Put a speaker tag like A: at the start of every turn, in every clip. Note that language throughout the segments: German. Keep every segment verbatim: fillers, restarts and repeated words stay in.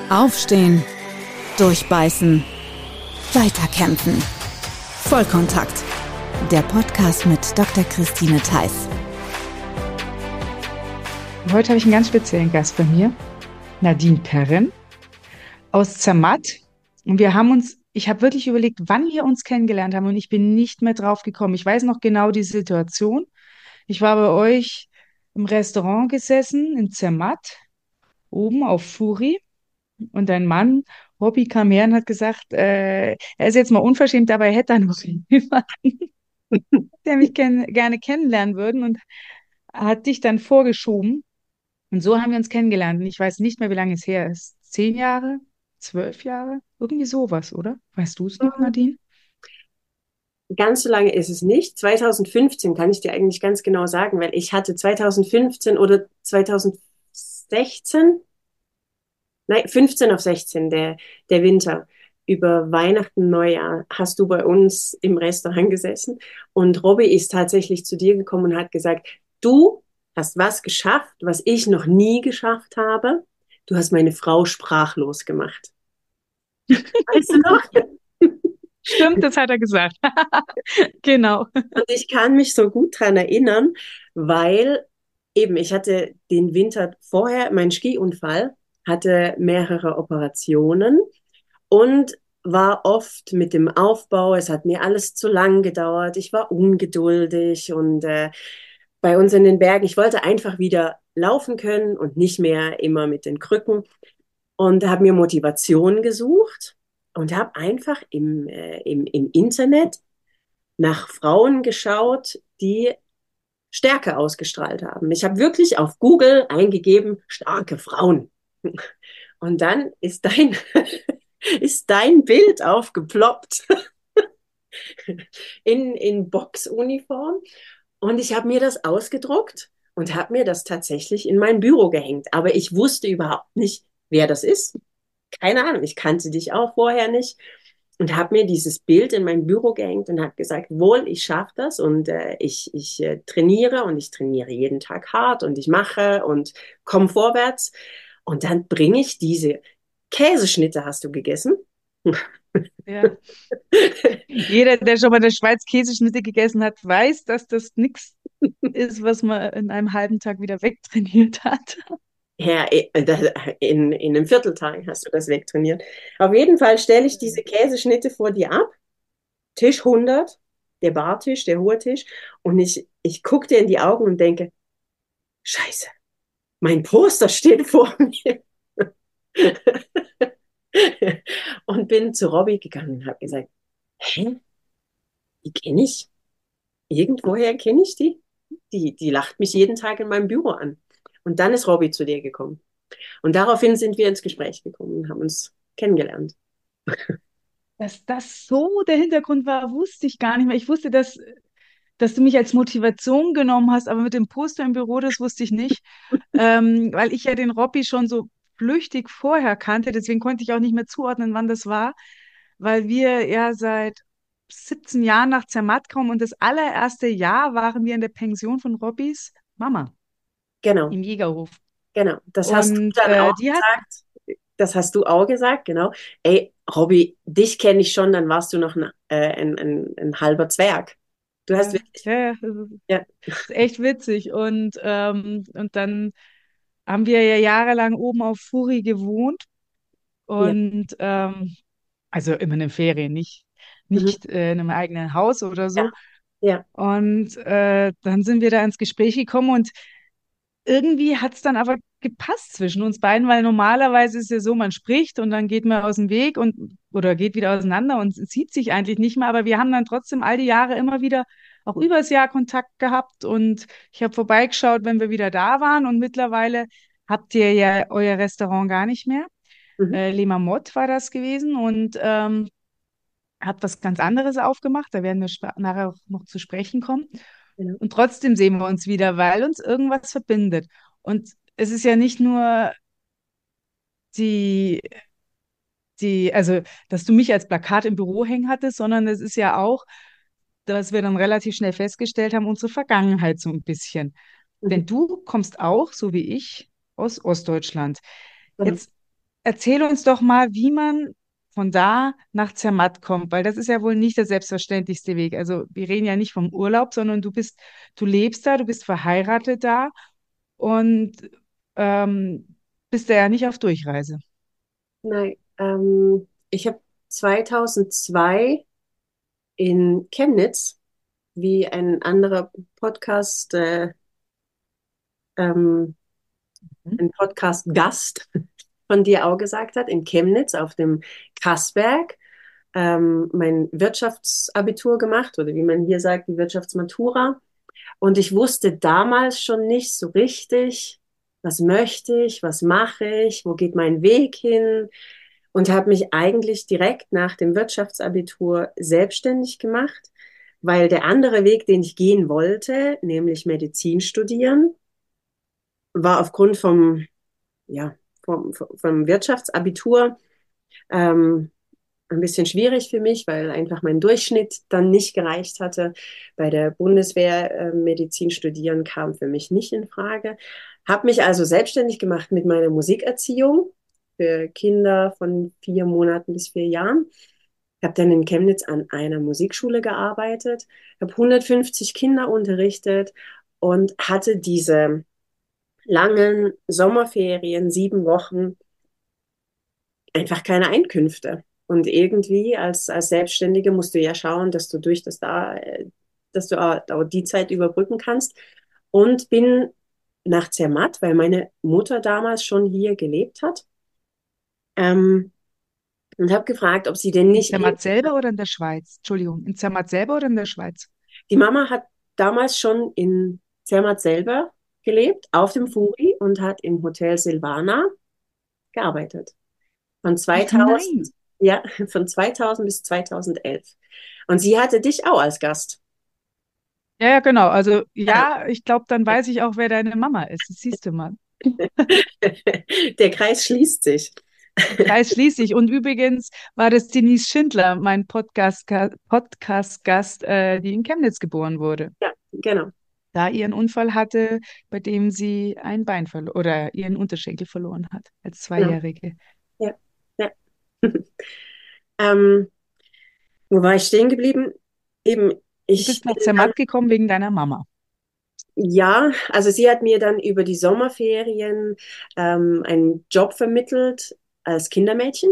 A: Aufstehen, durchbeißen, weiterkämpfen. Vollkontakt. Der Podcast mit Doktor Christine Theiss.
B: Heute habe ich einen ganz speziellen Gast bei mir, Nadine Perrin aus Zermatt. Und wir haben uns, ich habe wirklich überlegt, wann wir uns kennengelernt haben und ich bin nicht mehr drauf gekommen. Ich weiß noch genau die Situation. Ich war bei euch im Restaurant gesessen in Zermatt, oben auf Furi. Und dein Mann, Robby, kam her und hat gesagt, äh, er ist jetzt mal unverschämt, aber er hätte da noch jemanden, der mich kenn gerne kennenlernen würde und hat dich dann vorgeschoben. Und so haben wir uns kennengelernt. Und ich weiß nicht mehr, wie lange es her ist. Zehn Jahre? Zwölf Jahre? Irgendwie sowas, oder? Weißt du es noch, Nadine?
C: Ganz so lange ist es nicht. zwanzig fünfzehn kann ich dir eigentlich ganz genau sagen, weil ich hatte zwanzig fünfzehn oder zwanzig sechzehn, nein, fünfzehn auf sechzehn, der, der Winter, über Weihnachten, Neujahr, hast du bei uns im Restaurant gesessen und Robby ist tatsächlich zu dir gekommen und hat gesagt, du hast was geschafft, was ich noch nie geschafft habe. Du hast meine Frau sprachlos gemacht. Weißt du noch?
B: Stimmt, das hat er gesagt. Genau.
C: Und ich kann mich so gut dran erinnern, weil eben ich hatte den Winter vorher, mein Skiunfall, hatte mehrere Operationen und war oft mit dem Aufbau, es hat mir alles zu lang gedauert, ich war ungeduldig und äh, bei uns in den Bergen, ich wollte einfach wieder laufen können und nicht mehr immer mit den Krücken und habe mir Motivation gesucht und habe einfach im, äh, im, im Internet nach Frauen geschaut, die Stärke ausgestrahlt haben. Ich habe wirklich auf Google eingegeben, starke Frauen. Und dann ist dein, ist dein Bild aufgeploppt in, in Boxuniform. Und ich habe mir das ausgedruckt und habe mir das tatsächlich in mein Büro gehängt. Aber ich wusste überhaupt nicht, wer das ist. Keine Ahnung, ich kannte dich auch vorher nicht und habe mir dieses Bild in mein Büro gehängt und habe gesagt, wohl, ich schaffe das und äh, ich, ich äh, trainiere und ich trainiere jeden Tag hart und ich mache und komme vorwärts. Und dann bringe ich diese Käseschnitte, hast du gegessen?
B: Ja. Jeder, der schon mal in der Schweiz Käseschnitte gegessen hat, weiß, dass das nichts ist, was man in einem halben Tag wieder wegtrainiert hat.
C: Ja, in, in einem Vierteltag hast du das wegtrainiert. Auf jeden Fall stelle ich diese Käseschnitte vor dir ab. Tisch hundert, der Bartisch, der hohe Tisch. Und ich, ich gucke dir in die Augen und denke, Scheiße, mein Poster steht vor mir. Und bin zu Robby gegangen und habe gesagt, hä, die kenne ich. Irgendwoher kenne ich die. Die, die lacht mich jeden Tag in meinem Büro an. Und dann ist Robby zu dir gekommen. Und daraufhin sind wir ins Gespräch gekommen und haben uns kennengelernt.
B: Dass das so der Hintergrund war, wusste ich gar nicht mehr. Ich wusste, dass, dass du mich als Motivation genommen hast, aber mit dem Poster im Büro, das wusste ich nicht, ähm, weil ich ja den Robby schon so flüchtig vorher kannte. Deswegen konnte ich auch nicht mehr zuordnen, wann das war, weil wir ja seit siebzehn Jahren nach Zermatt kommen und das allererste Jahr waren wir in der Pension von Robbys Mama
C: Genau,
B: im Jägerhof.
C: genau. Das hast du
B: Und
C: dann
B: äh,
C: auch
B: die hat,
C: gesagt. Das hast du auch gesagt, genau. Ey, Robby, dich kenne ich schon, dann warst du noch ein, äh, ein, ein, ein halber Zwerg. Du hast
B: ja,
C: wirklich,
B: ja, ja, das ist
C: ja,
B: ist echt witzig. Und, ähm, und dann haben wir ja jahrelang oben auf Furi gewohnt
C: ja,
B: und ähm, also immer in den Ferien, nicht,
C: mhm,
B: nicht äh, in einem eigenen Haus oder
C: ja,
B: so.
C: ja,
B: Und äh, dann sind wir da ins Gespräch gekommen und irgendwie hat es dann aber gepasst zwischen uns beiden, weil normalerweise ist ja so, man spricht und dann geht man aus dem Weg und oder geht wieder auseinander und sieht sich eigentlich nicht mehr, aber wir haben dann trotzdem all die Jahre immer wieder auch übers Jahr Kontakt gehabt und ich habe vorbeigeschaut, wenn wir wieder da waren und mittlerweile habt ihr ja euer Restaurant gar nicht mehr.
C: mhm,
B: Äh, Le Marmot war das gewesen und ähm, hat was ganz anderes aufgemacht, da werden wir spa- nachher auch noch zu sprechen kommen.
C: genau,
B: Und trotzdem sehen wir uns wieder, weil uns irgendwas verbindet. Und es ist ja nicht nur die, die, also, dass du mich als Plakat im Büro hängen hattest, sondern es ist ja auch, dass wir dann relativ schnell festgestellt haben, unsere Vergangenheit so ein bisschen.
C: mhm,
B: Denn du kommst auch, so wie ich, aus Ostdeutschland.
C: genau.
B: Jetzt erzähl uns doch mal, wie man von da nach Zermatt kommt, weil das ist ja wohl nicht der selbstverständlichste Weg. Also wir reden ja nicht vom Urlaub, sondern du bist, du lebst da, du bist verheiratet da und ähm, bist da ja nicht auf Durchreise.
C: Nein, ähm, ich habe zweitausendzwei in Chemnitz, wie ein anderer Podcast, äh, ähm,
B: Hm?
C: ein Podcast-Gast von dir auch gesagt hat, in Chemnitz auf dem Kassberg, ähm, mein Wirtschaftsabitur gemacht oder wie man hier sagt, die Wirtschaftsmatura. Und ich wusste damals schon nicht so richtig, was möchte ich, was mache ich, wo geht mein Weg hin, und habe mich eigentlich direkt nach dem Wirtschaftsabitur selbstständig gemacht, weil der andere Weg, den ich gehen wollte, nämlich Medizin studieren, war aufgrund vom, ja, vom, vom Wirtschaftsabitur ähm, ein bisschen schwierig für mich, weil einfach mein Durchschnitt dann nicht gereicht hatte. Bei der Bundeswehr äh, Medizin studieren kam für mich nicht in Frage. Habe mich also selbstständig gemacht mit meiner Musikerziehung für Kinder von vier Monaten bis vier Jahren. Habe dann in Chemnitz an einer Musikschule gearbeitet, habe hundertfünfzig Kinder unterrichtet und hatte diese langen Sommerferien, sieben Wochen, einfach keine Einkünfte. Und irgendwie als, als Selbstständige musst du ja schauen, dass du durch das da, äh, dass du auch die Zeit überbrücken kannst. Und bin nach Zermatt, weil meine Mutter damals schon hier gelebt hat, ähm, und habe gefragt, ob sie denn
B: In
C: nicht,
B: Zermatt selber oder in der Schweiz? Entschuldigung, in Zermatt selber oder in der Schweiz?
C: die Mama hat damals schon in Zermatt selber gelebt, auf dem Furi, und hat im Hotel Silvana gearbeitet. Von
B: Ach
C: zweitausend,
B: nein.
C: ja, von zweitausend bis zweitausendelf. Und sie hatte dich auch als Gast.
B: Ja, ja, genau. Also ja, ich glaube, dann weiß ich auch, wer deine Mama ist. Das siehst du mal.
C: Der Kreis schließt sich.
B: Der Kreis schließt sich. Und übrigens war das Denise Schindler, mein Podcast, Podcast-Gast, äh, die in Chemnitz geboren wurde,
C: Ja, genau.
B: da ihren Unfall hatte, bei dem sie ein Bein verloren oder ihren Unterschenkel verloren hat als
C: Genau.
B: Zweijährige.
C: Ja, ja. ähm, wo war ich stehen geblieben? Eben,
B: Du
C: ich
B: bist nach
C: bin dann,
B: Zermatt gekommen wegen deiner Mama.
C: ja, also sie hat mir dann über die Sommerferien ähm, einen Job vermittelt als Kindermädchen.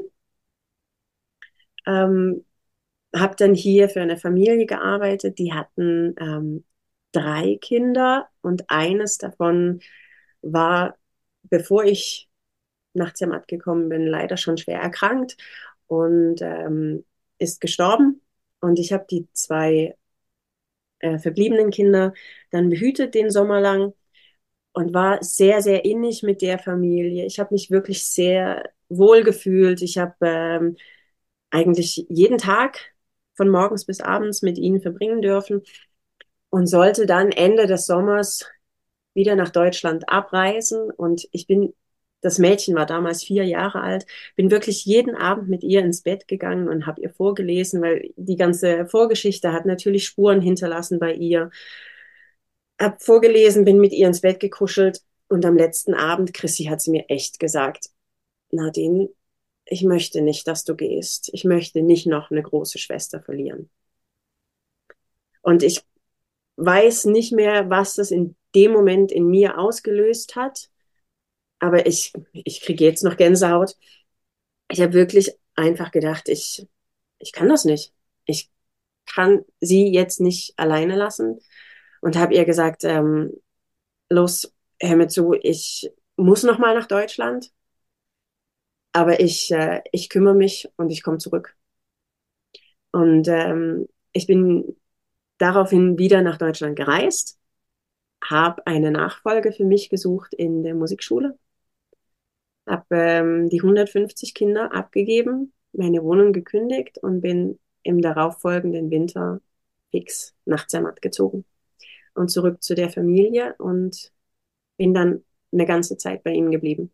C: Ähm, habe dann hier für eine Familie gearbeitet, die hatten ähm, drei Kinder, und eines davon war, bevor ich nach Zermatt gekommen bin, leider schon schwer erkrankt und ähm, ist gestorben. Und ich habe die zwei äh, verbliebenen Kinder dann behütet den Sommer lang und war sehr, sehr innig mit der Familie. Ich habe mich wirklich sehr wohl gefühlt. Ich habe ähm, eigentlich jeden Tag von morgens bis abends mit ihnen verbringen dürfen und sollte dann Ende des Sommers wieder nach Deutschland abreisen. Und ich bin, das Mädchen war damals vier Jahre alt, bin wirklich jeden Abend mit ihr ins Bett gegangen und habe ihr vorgelesen, weil die ganze Vorgeschichte hat natürlich Spuren hinterlassen bei ihr. Hab vorgelesen, bin mit ihr ins Bett gekuschelt, und am letzten Abend, Chrissy, hat sie mir echt gesagt: Nadine, ich möchte nicht, dass du gehst. Ich möchte nicht noch eine große Schwester verlieren. Und ich weiß nicht mehr, was das in dem Moment in mir ausgelöst hat, aber ich, ich kriege jetzt noch Gänsehaut. Ich habe wirklich einfach gedacht, ich, ich kann das nicht. Ich kann sie jetzt nicht alleine lassen, und habe ihr gesagt, ähm, los, hör mir zu, ich muss noch mal nach Deutschland, aber ich, äh, ich kümmere mich und ich komme zurück. Und ähm, ich bin daraufhin wieder nach Deutschland gereist, habe eine Nachfolge für mich gesucht in der Musikschule, habe ähm, die hundertfünfzig Kinder abgegeben, meine Wohnung gekündigt und bin im darauffolgenden Winter fix nach Zermatt gezogen und zurück zu der Familie und bin dann eine ganze Zeit bei ihnen geblieben.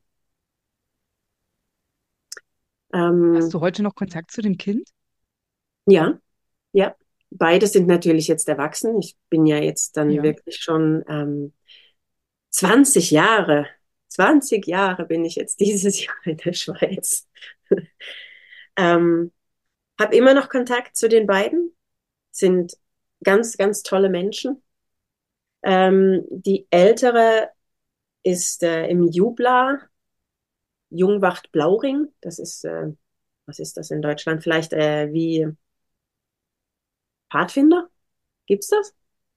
B: Hast
C: Ähm,
B: du heute noch Kontakt zu dem Kind?
C: ja, ja, beide sind natürlich jetzt erwachsen. Ich bin ja jetzt dann
B: Ja.
C: wirklich schon ähm, zwanzig Jahre, zwanzig Jahre bin ich jetzt dieses Jahr in der Schweiz. ähm, Habe immer noch Kontakt zu den beiden, sind ganz, ganz tolle Menschen. Ähm, die ältere ist äh, im Jubla, Jungwacht Blauring. Das ist, äh, was ist das in Deutschland? Vielleicht äh, wie Pfadfinder? Gibt's das?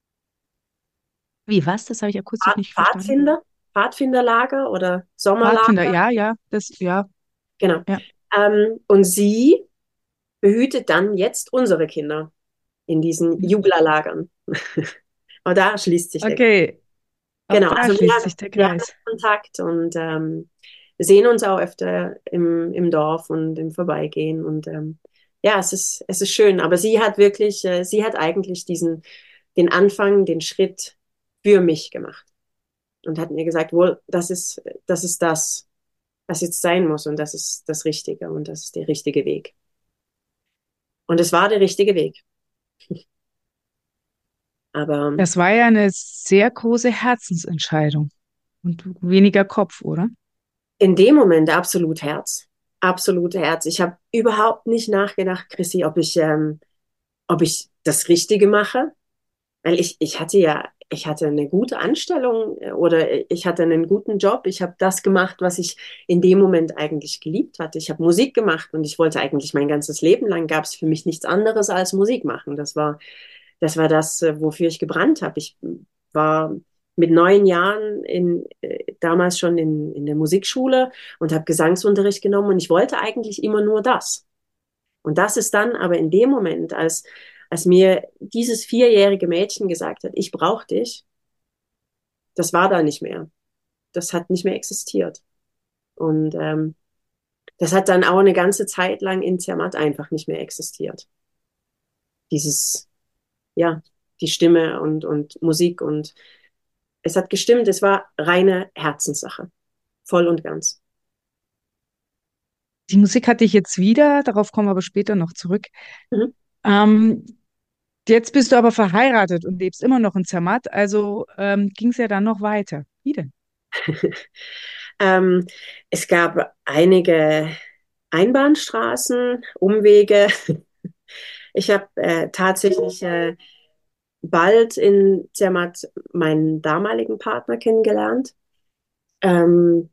B: Wie, was? Das habe ich akustisch
C: Pfad-
B: nicht verstanden.
C: Pfadfinder? Pfadfinderlager oder
B: Pfadfinder,
C: Sommerlager?
B: ja, ja, das, ja,
C: Genau.
B: ja.
C: Ähm, und sie behütet dann jetzt unsere Kinder in diesen Jubla-Lagern. Und da schließt sich der Kreis.
B: Okay, auch
C: Genau,
B: da
C: also wir,
B: schließt sich der
C: wir haben
B: Kreis.
C: Kontakt und ähm, sehen uns auch öfter im, im Dorf und im Vorbeigehen. Und ähm, ja, es ist, es ist schön. Aber sie hat wirklich, äh, sie hat eigentlich diesen, den Anfang, den Schritt für mich gemacht und hat mir gesagt, wohl, das ist, das ist das, was jetzt sein muss und das ist das Richtige und das ist der richtige Weg. Und es war der richtige Weg. Aber
B: Das war ja eine sehr große Herzensentscheidung und weniger Kopf, oder?
C: in dem Moment absolut Herz. Absolut Herz. Ich habe überhaupt nicht nachgedacht, Chrissy, ob ich, ähm, ob ich das Richtige mache. Weil ich, ich hatte ja, ich hatte eine gute Anstellung äh, oder ich hatte einen guten Job. Ich habe das gemacht, was ich in dem Moment eigentlich geliebt hatte. Ich habe Musik gemacht und ich wollte eigentlich mein ganzes Leben lang, gab es für mich nichts anderes als Musik machen. Das war, das war das, äh, wofür ich gebrannt habe. Ich war mit neun Jahren in, äh, damals schon in, in der Musikschule und habe Gesangsunterricht genommen und ich wollte eigentlich immer nur das. Und das ist dann aber in dem Moment, als, als mir dieses vierjährige Mädchen gesagt hat, ich brauche dich, das war da nicht mehr. Das hat nicht mehr existiert. Und ähm, das hat dann auch eine ganze Zeit lang in Zermatt einfach nicht mehr existiert. Dieses, ja, die Stimme und, und Musik und es hat gestimmt, es war reine Herzenssache. Voll und ganz.
B: Die Musik hatte ich jetzt wieder, darauf kommen wir aber später noch zurück.
C: Mhm.
B: Ähm, Jetzt bist du aber verheiratet und lebst immer noch in Zermatt, also ähm, ging es ja dann noch weiter. Wie denn?
C: ähm, Es gab einige Einbahnstraßen, Umwege. Ich habe äh, tatsächlich äh, bald in Zermatt meinen damaligen Partner kennengelernt. Ähm,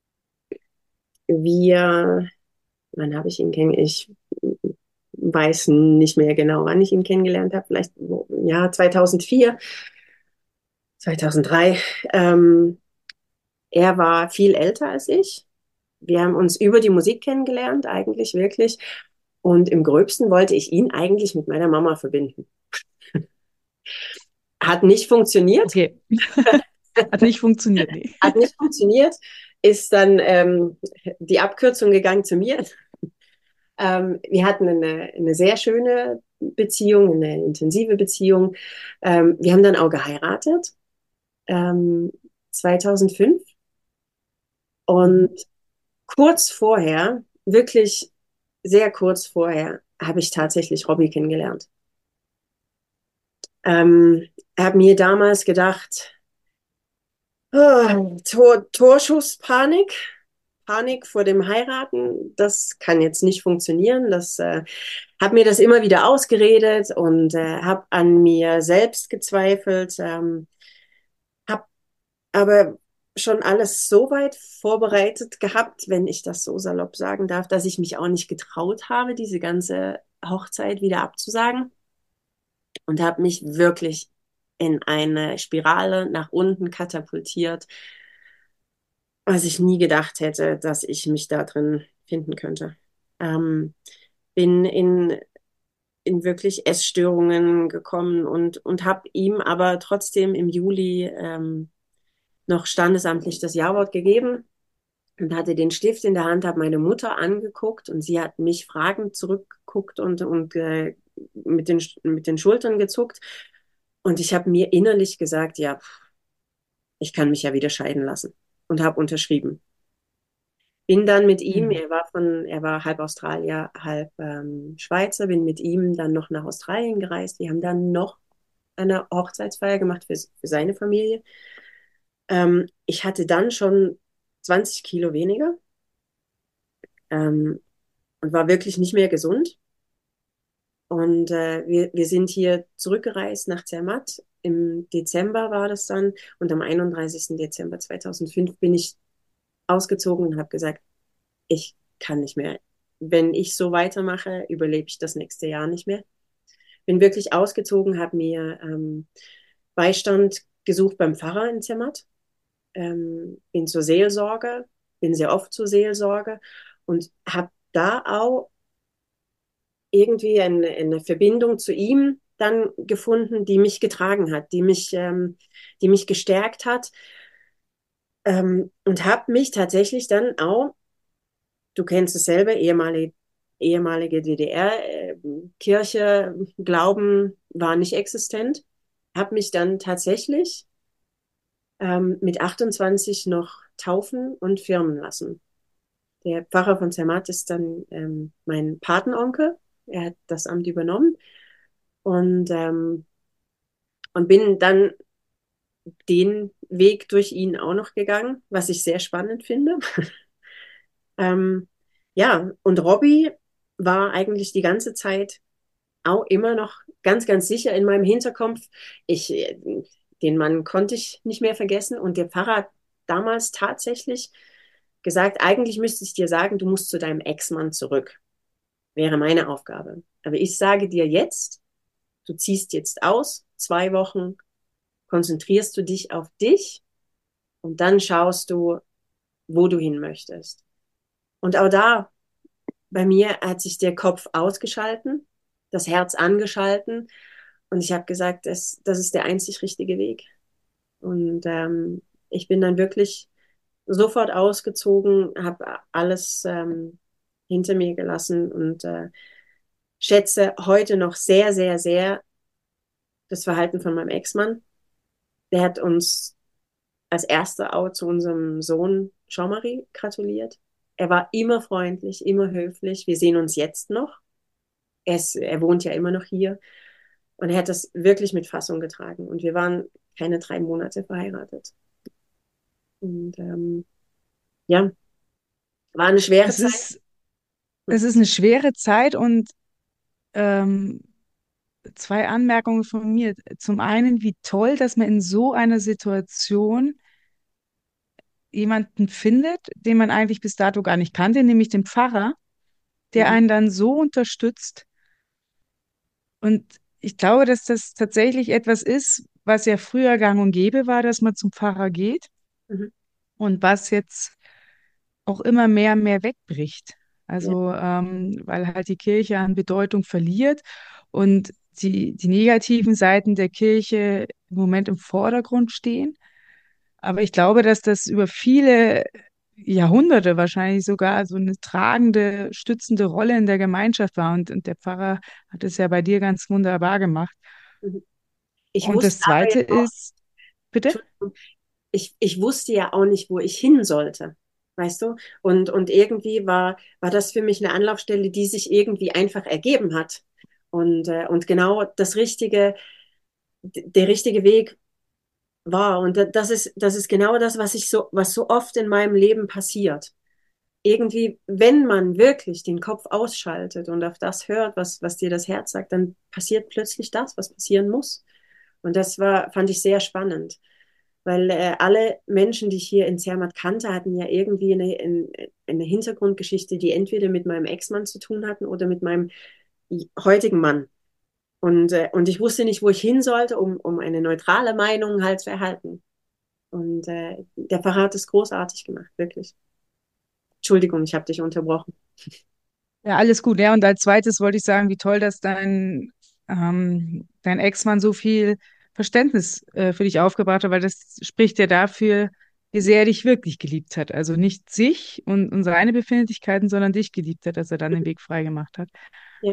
C: wir, wann habe ich ihn kennengelernt? Ich weiß nicht mehr genau, wann ich ihn kennengelernt habe. Vielleicht ja zweitausendvier, zweitausenddrei. Ähm, er war viel älter als ich. Wir haben uns über die Musik kennengelernt, eigentlich wirklich. Und im Gröbsten wollte ich ihn eigentlich mit meiner Mama verbinden. Hat nicht funktioniert.
B: Okay, hat nicht funktioniert, nee.
C: Hat nicht funktioniert. Ist dann ähm, die Abkürzung gegangen zu mir. Ähm, wir hatten eine, eine sehr schöne Beziehung, eine intensive Beziehung. Ähm, wir haben dann auch geheiratet, ähm, zweitausendfünf. Und
B: Mhm.
C: kurz vorher, wirklich sehr kurz vorher, habe ich tatsächlich Robbie kennengelernt. Ähm, habe mir damals gedacht, oh, Tor, Torschusspanik, Panik vor dem Heiraten, das kann jetzt nicht funktionieren. Das äh, habe mir das immer wieder ausgeredet und äh, habe an mir selbst gezweifelt, ähm, habe aber schon alles so weit vorbereitet gehabt, wenn ich das so salopp sagen darf, dass ich mich auch nicht getraut habe, diese ganze Hochzeit wieder abzusagen und habe mich wirklich in eine Spirale nach unten katapultiert, was ich nie gedacht hätte, dass ich mich da drin finden könnte. Ähm, bin in, in wirklich Essstörungen gekommen und, und habe ihm aber trotzdem im Juli ähm, noch standesamtlich das Ja-Wort gegeben und hatte den Stift in der Hand, habe meine Mutter angeguckt und sie hat mich fragend zurückgeguckt und, und äh, mit den, mit den Schultern gezuckt. Und ich habe mir innerlich gesagt, ja, ich kann mich ja wieder scheiden lassen und habe unterschrieben. Bin dann mit ihm,
B: Mhm.
C: er war von, er war halb Australier, halb ähm, Schweizer, bin mit ihm dann noch nach Australien gereist. Wir haben dann noch eine Hochzeitsfeier gemacht für, für seine Familie. Ähm, ich hatte dann schon zwanzig Kilo weniger ähm, und war wirklich nicht mehr gesund. Und äh, wir, wir sind hier zurückgereist nach Zermatt. Im Dezember war das dann. Und am einunddreißigsten Dezember zweitausendfünf bin ich ausgezogen und habe gesagt, ich kann nicht mehr. Wenn ich so weitermache, überlebe ich das nächste Jahr nicht mehr. Bin wirklich ausgezogen, habe mir ähm, Beistand gesucht beim Pfarrer in Zermatt, ähm, bin zur Seelsorge, bin sehr oft zur Seelsorge und habe da auch irgendwie eine, eine Verbindung zu ihm dann gefunden, die mich getragen hat, die mich, ähm, die mich gestärkt hat, ähm, und habe mich tatsächlich dann auch, du kennst es selber, ehemalige, ehemalige D D R-Kirche, äh, Glauben war nicht existent, habe mich dann tatsächlich ähm, mit achtundzwanzig noch taufen und firmen lassen. Der Pfarrer von Zermatt ist dann ähm, mein Patenonkel. Er hat das Amt übernommen und, ähm, und bin dann den Weg durch ihn auch noch gegangen, was ich sehr spannend finde. ähm, ja, und Robbie war eigentlich die ganze Zeit auch immer noch ganz, ganz sicher in meinem Hinterkopf. Ich, äh, den Mann konnte ich nicht mehr vergessen und der Pfarrer hat damals tatsächlich gesagt, eigentlich müsste ich dir sagen, du musst zu deinem Ex-Mann zurück. Wäre meine Aufgabe. Aber ich sage dir jetzt, du ziehst jetzt aus, zwei Wochen, konzentrierst du dich auf dich und dann schaust du, wo du hin möchtest. Und auch da, bei mir hat sich der Kopf ausgeschalten, das Herz angeschalten und ich habe gesagt, das, das ist der einzig richtige Weg. Und ähm, ich bin dann wirklich sofort ausgezogen, habe alles ähm, hinter mir gelassen und äh, schätze heute noch sehr, sehr, sehr das Verhalten von meinem Ex-Mann. Der hat uns als erster auch zu unserem Sohn Jean-Marie gratuliert. Er war immer freundlich, immer höflich. Wir sehen uns jetzt noch. Er, ist, er wohnt ja immer noch hier. Und er hat das wirklich mit Fassung getragen. Und wir waren keine drei Monate verheiratet. Und ähm, ja, war eine schwere
B: Es
C: Zeit.
B: ist, es ist eine schwere Zeit und ähm, zwei Anmerkungen von mir. Zum einen, wie toll, dass man in so einer Situation jemanden findet, den man eigentlich bis dato gar nicht kannte, nämlich den Pfarrer, der
C: Mhm,
B: einen dann so unterstützt. Und ich glaube, dass das tatsächlich etwas ist, was ja früher gang und gäbe war, dass man zum Pfarrer geht
C: mhm,
B: und was jetzt auch immer mehr und mehr wegbricht.
C: ja,
B: Also, ähm, weil halt die Kirche an Bedeutung verliert und die, die negativen Seiten der Kirche im Moment im Vordergrund stehen. Aber ich glaube, dass das über viele Jahrhunderte wahrscheinlich sogar so eine tragende, stützende Rolle in der Gemeinschaft war. Und, und der Pfarrer hat es ja bei dir ganz wunderbar gemacht.
C: mhm. Ich
B: Und
C: wusste
B: das
C: aber ja
B: Zweite
C: auch,
B: ist, bitte?
C: Entschuldigung, ich, ich wusste ja auch nicht, wo ich hin sollte. Weißt du? Und, und irgendwie war, war das für mich eine Anlaufstelle, die sich irgendwie einfach ergeben hat. Und, äh, und genau das richtige, der richtige Weg war. Und das ist, das ist genau das, was ich so, was so oft in meinem Leben passiert. Irgendwie, wenn man wirklich den Kopf ausschaltet und auf das hört, was, was dir das Herz sagt, dann passiert plötzlich das, was passieren muss. Und das war, fand ich sehr spannend. Weil äh, alle Menschen, die ich hier in Zermatt kannte, hatten ja irgendwie eine, eine, eine Hintergrundgeschichte, die entweder mit meinem Ex-Mann zu tun hatten oder mit meinem heutigen Mann. Und, äh, und ich wusste nicht, wo ich hin sollte, um, um eine neutrale Meinung halt zu erhalten. Und äh, der Pfarrer hat es großartig gemacht, wirklich. Entschuldigung, ich habe dich unterbrochen.
B: Ja, alles gut. Ja, und als zweites wollte ich sagen, wie toll, dass dein, ähm, dein Ex-Mann so viel Verständnis äh, für dich aufgebracht hat, weil das spricht ja dafür, wie sehr er dich wirklich geliebt hat. Also nicht sich und, und seine Befindlichkeiten, sondern dich geliebt hat, dass er dann den Weg frei gemacht hat.
C: Ja.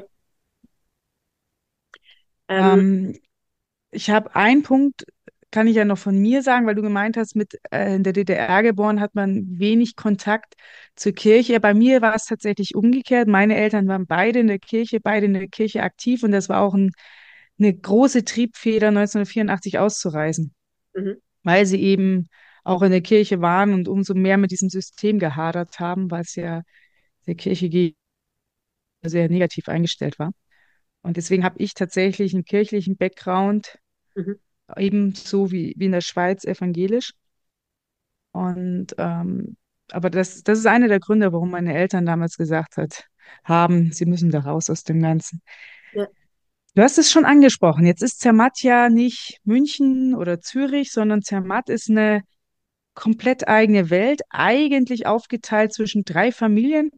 C: Ähm,
B: Ähm, Ich habe einen Punkt, kann ich ja noch von mir sagen, weil du gemeint hast, mit äh, in der D D R geboren hat man wenig Kontakt zur Kirche. Bei mir war es tatsächlich umgekehrt. Meine Eltern waren beide in der Kirche, beide in der Kirche aktiv und das war auch ein, eine große Triebfeder, neunzehnhundertvierundachtzig auszureisen,
C: mhm,
B: weil sie eben auch in der Kirche waren und umso mehr mit diesem System gehadert haben, weil es ja der Kirche ge- sehr negativ eingestellt war. Und deswegen habe ich tatsächlich einen kirchlichen Background,
C: Mhm.
B: ebenso wie, wie in der Schweiz evangelisch. Und ähm, aber das, das ist einer der Gründe, warum meine Eltern damals gesagt hat, haben, sie müssen da raus aus dem Ganzen.
C: Ja,
B: Du hast es schon angesprochen. Jetzt ist Zermatt ja nicht München oder Zürich, sondern Zermatt ist eine komplett eigene Welt, eigentlich aufgeteilt zwischen drei Familien.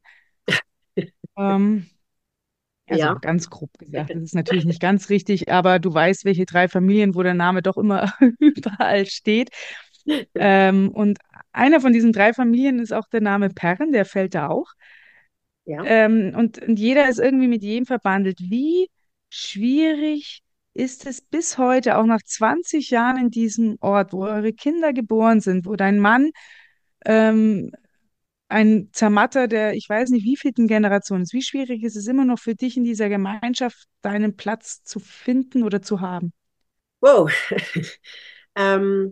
B: Ähm, also
C: ja,
B: ganz grob gesagt, das ist natürlich nicht ganz richtig, aber du weißt, welche drei Familien, wo der Name doch immer überall steht. Ähm, und einer von diesen drei Familien ist auch der Name Perren, der fällt da auch.
C: ja.
B: Ähm, und, und jeder ist irgendwie mit jedem verbandelt. Wie schwierig ist es bis heute, auch nach zwanzig Jahren in diesem Ort, wo eure Kinder geboren sind, wo dein Mann ähm, ein Zermatter der, ich weiß nicht, wievielten Generation ist. Wie schwierig ist es immer noch für dich in dieser Gemeinschaft, deinen Platz zu finden oder zu haben?
C: Wow. ähm,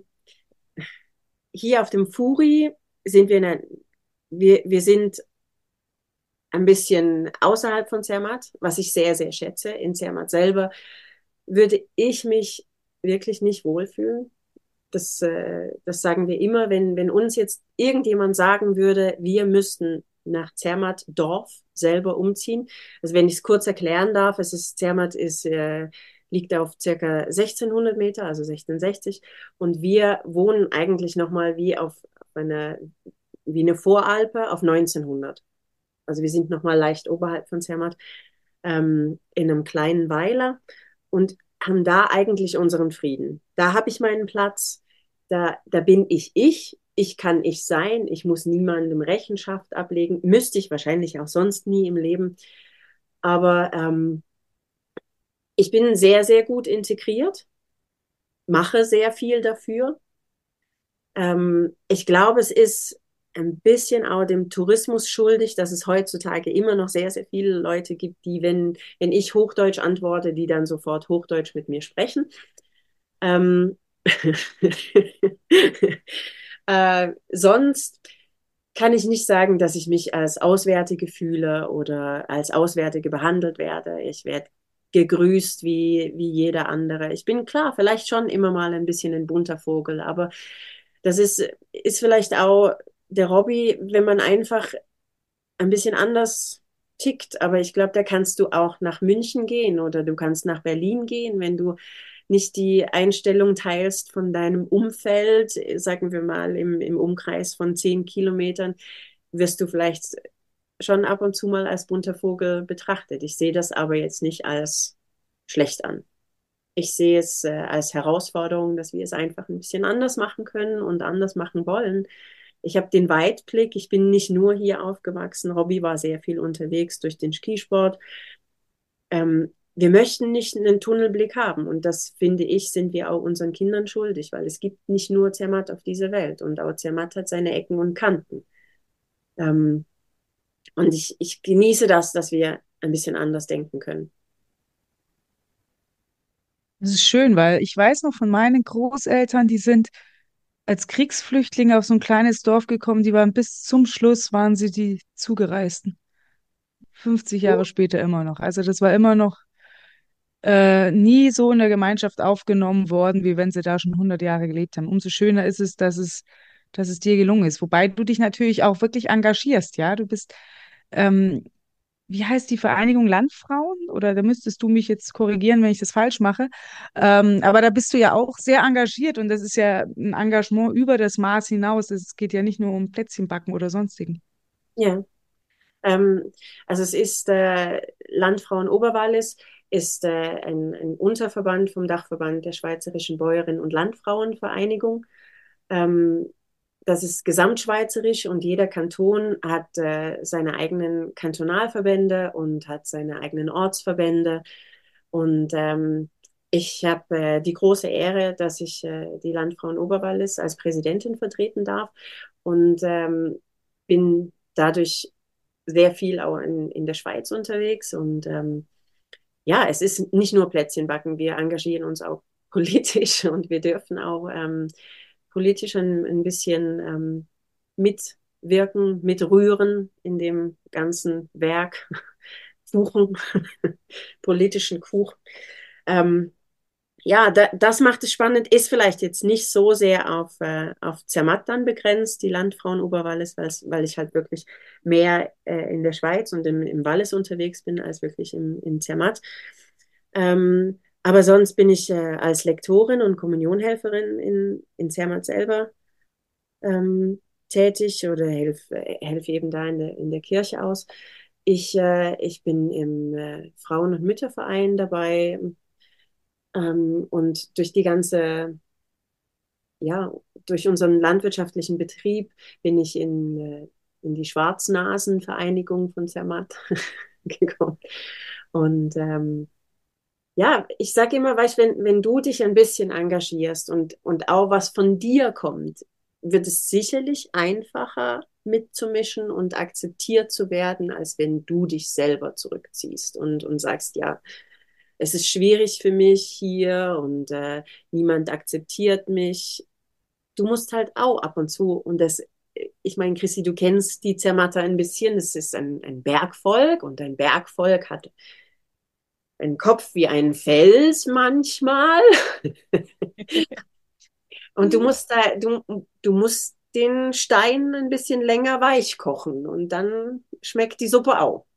C: Hier auf dem Furi sind wir, in einer, wir, wir sind ein bisschen außerhalb von Zermatt, was ich sehr, sehr schätze. In Zermatt selber würde ich mich wirklich nicht wohlfühlen. Das, äh, das sagen wir immer, wenn, wenn uns jetzt irgendjemand sagen würde, wir müssten nach Zermatt Dorf selber umziehen. Also wenn ich es kurz erklären darf, es ist, Zermatt ist, äh, liegt auf circa sechzehnhundert Meter, also sechzehnhundertsechzig. Und wir wohnen eigentlich nochmal wie auf einer, wie eine Voralpe auf neunzehnhundert. Also wir sind nochmal leicht oberhalb von Zermatt, ähm, in einem kleinen Weiler und haben da eigentlich unseren Frieden. Da habe ich meinen Platz, da, da bin ich ich, ich kann ich sein, ich muss niemandem Rechenschaft ablegen, müsste ich wahrscheinlich auch sonst nie im Leben, aber ähm, ich bin sehr, sehr gut integriert, mache sehr viel dafür. Ähm, ich glaube, es ist ein bisschen auch dem Tourismus schuldig, dass es heutzutage immer noch sehr, sehr viele Leute gibt, die, wenn, wenn ich Hochdeutsch antworte, die dann sofort Hochdeutsch mit mir sprechen. Ähm, äh, sonst kann ich nicht sagen, dass ich mich als Auswärtige fühle oder als Auswärtige behandelt werde. Ich werde gegrüßt wie, wie jeder andere. Ich bin klar, vielleicht schon immer mal ein bisschen ein bunter Vogel, aber das ist, ist vielleicht auch der Hobby, wenn man einfach ein bisschen anders tickt. Aber ich glaube, da kannst du auch nach München gehen oder du kannst nach Berlin gehen, wenn du nicht die Einstellung teilst von deinem Umfeld, sagen wir mal im, im Umkreis von zehn Kilometern, wirst du vielleicht schon ab und zu mal als bunter Vogel betrachtet. Ich sehe das aber jetzt nicht als schlecht an. Ich sehe es äh, als Herausforderung, dass wir es einfach ein bisschen anders machen können und anders machen wollen. Ich habe den Weitblick. Ich bin nicht nur hier aufgewachsen. Robby war sehr viel unterwegs durch den Skisport. Ähm, wir möchten nicht einen Tunnelblick haben. Und das, finde ich, sind wir auch unseren Kindern schuldig, weil es gibt nicht nur Zermatt auf dieser Welt. Und auch Zermatt hat seine Ecken und Kanten. Ähm, und ich, ich genieße das, dass wir ein bisschen anders denken können.
B: Das ist schön, weil ich weiß noch von meinen Großeltern, die sind als Kriegsflüchtlinge auf so ein kleines Dorf gekommen, die waren bis zum Schluss, waren sie die Zugereisten. fünfzig Jahre später immer noch. Also das war immer noch äh, nie so in der Gemeinschaft aufgenommen worden, wie wenn sie da schon hundert Jahre gelebt haben. Umso schöner ist es, dass es, dass es dir gelungen ist. Wobei du dich natürlich auch wirklich engagierst, ja. Du bist, ähm, wie heißt die Vereinigung Landfrauen? Oder da müsstest du mich jetzt korrigieren, wenn ich das falsch mache. Ähm, aber da bist du ja auch sehr engagiert und das ist ja ein Engagement über das Maß hinaus. Es geht ja nicht nur um Plätzchenbacken oder sonstigen.
C: Ja. Ähm, also es ist äh, Landfrauen Oberwallis ist äh, ein, ein Unterverband vom Dachverband der Schweizerischen Bäuerinnen und Landfrauenvereinigung. Ähm, das ist gesamtschweizerisch und jeder Kanton hat äh, seine eigenen Kantonalverbände und hat seine eigenen Ortsverbände. Und ähm, ich habe äh, die große Ehre, dass ich äh, die Landfrauen Oberwallis als Präsidentin vertreten darf und ähm, bin dadurch sehr viel auch in, in der Schweiz unterwegs. Und ähm, ja, es ist nicht nur Plätzchenbacken, wir engagieren uns auch politisch und wir dürfen auch ähm, politisch ein, ein bisschen ähm, mitwirken, mitrühren in dem ganzen Werk, Kuchen, politischen Kuchen. Ähm, ja, da, das macht es spannend, ist vielleicht jetzt nicht so sehr auf, äh, auf Zermatt dann begrenzt, die Landfrauen Oberwallis, weil ich halt wirklich mehr äh, in der Schweiz und im, im Wallis unterwegs bin, als wirklich im, in Zermatt. Ähm, aber sonst bin ich äh, als Lektorin und Kommunionhelferin in, in Zermatt selber ähm, tätig oder helfe helf eben da in der, in der Kirche aus. Ich, äh, ich bin im äh, Frauen- und Mütterverein dabei, ähm, und durch die ganze, ja, durch unseren landwirtschaftlichen Betrieb bin ich in, äh, in die Schwarznasenvereinigung von Zermatt gekommen. Und ähm, ja, ich sage immer, weißt, wenn, wenn du dich ein bisschen engagierst und, und auch was von dir kommt, wird es sicherlich einfacher mitzumischen und akzeptiert zu werden, als wenn du dich selber zurückziehst und, und sagst, ja, es ist schwierig für mich hier und äh, niemand akzeptiert mich. Du musst halt auch ab und zu, und das, ich meine, Chrissy, du kennst die Zermatter ein bisschen, es ist ein, ein Bergvolk und ein Bergvolk hat einen Kopf wie ein Fels manchmal. Und du musst da, du, du musst den Stein ein bisschen länger weich kochen und dann schmeckt die Suppe auch.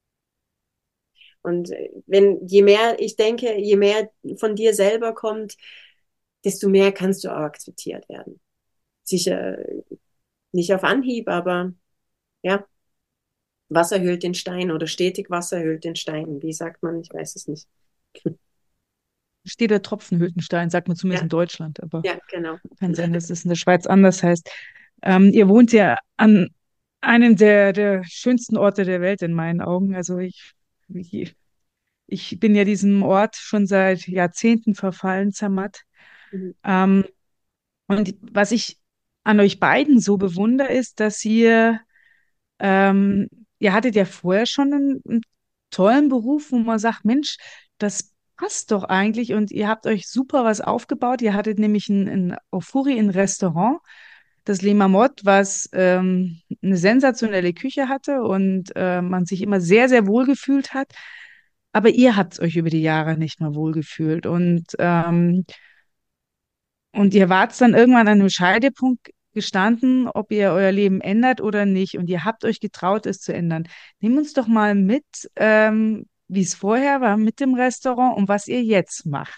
C: Und wenn, je mehr, ich denke, je mehr von dir selber kommt, desto mehr kannst du auch akzeptiert werden. Sicher nicht auf Anhieb, aber ja, Wasser höhlt den Stein oder stetig Wasser höhlt den Stein. Wie sagt man? Ich weiß es nicht.
B: Steht der Tropfenhültenstein, sagt man zumindest
C: Ja,
B: in Deutschland, aber
C: ja, genau.
B: kann sein, dass es in der Schweiz anders heißt. Ähm, ihr wohnt ja an einem der, der schönsten Orte der Welt in meinen Augen. Also ich, ich, ich bin ja diesem Ort schon seit Jahrzehnten verfallen, Zermatt.
C: Mhm.
B: Ähm, und was ich an euch beiden so bewundere, ist, dass ihr, ähm, ihr hattet ja vorher schon einen, einen tollen Beruf, wo man sagt, Mensch, das passt doch eigentlich und ihr habt euch super was aufgebaut. Ihr hattet nämlich ein, ein Aufuri, ein Restaurant, das Le Marmot, was ähm, eine sensationelle Küche hatte und äh, man sich immer sehr, sehr wohl gefühlt hat. Aber ihr habt euch über die Jahre nicht mehr wohlgefühlt. Und ähm, und ihr wart dann irgendwann an einem Scheidepunkt gestanden, ob ihr euer Leben ändert oder nicht. Und ihr habt euch getraut, es zu ändern. Nimm uns doch mal mit, ähm, wie es vorher war mit dem Restaurant und was ihr jetzt macht.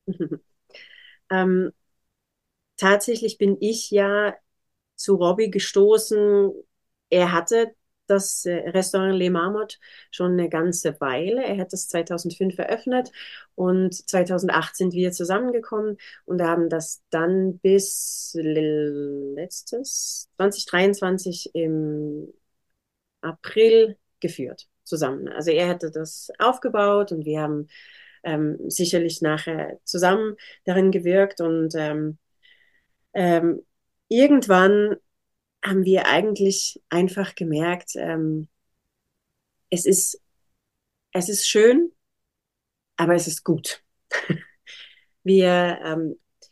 C: ähm, tatsächlich bin ich ja zu Robbie gestoßen. Er hatte das äh, Restaurant Le Marmot schon eine ganze Weile. Er hat das zweitausendfünf eröffnet und zweitausendachtzehn sind wir zusammengekommen und haben das dann bis letztes zwanzig dreiundzwanzig im April geführt zusammen. Also er hatte das aufgebaut und wir haben ähm, sicherlich nachher zusammen darin gewirkt und ähm, ähm, irgendwann haben wir eigentlich einfach gemerkt, ähm, es ist, es ist schön, aber es ist gut. Wir, ähm,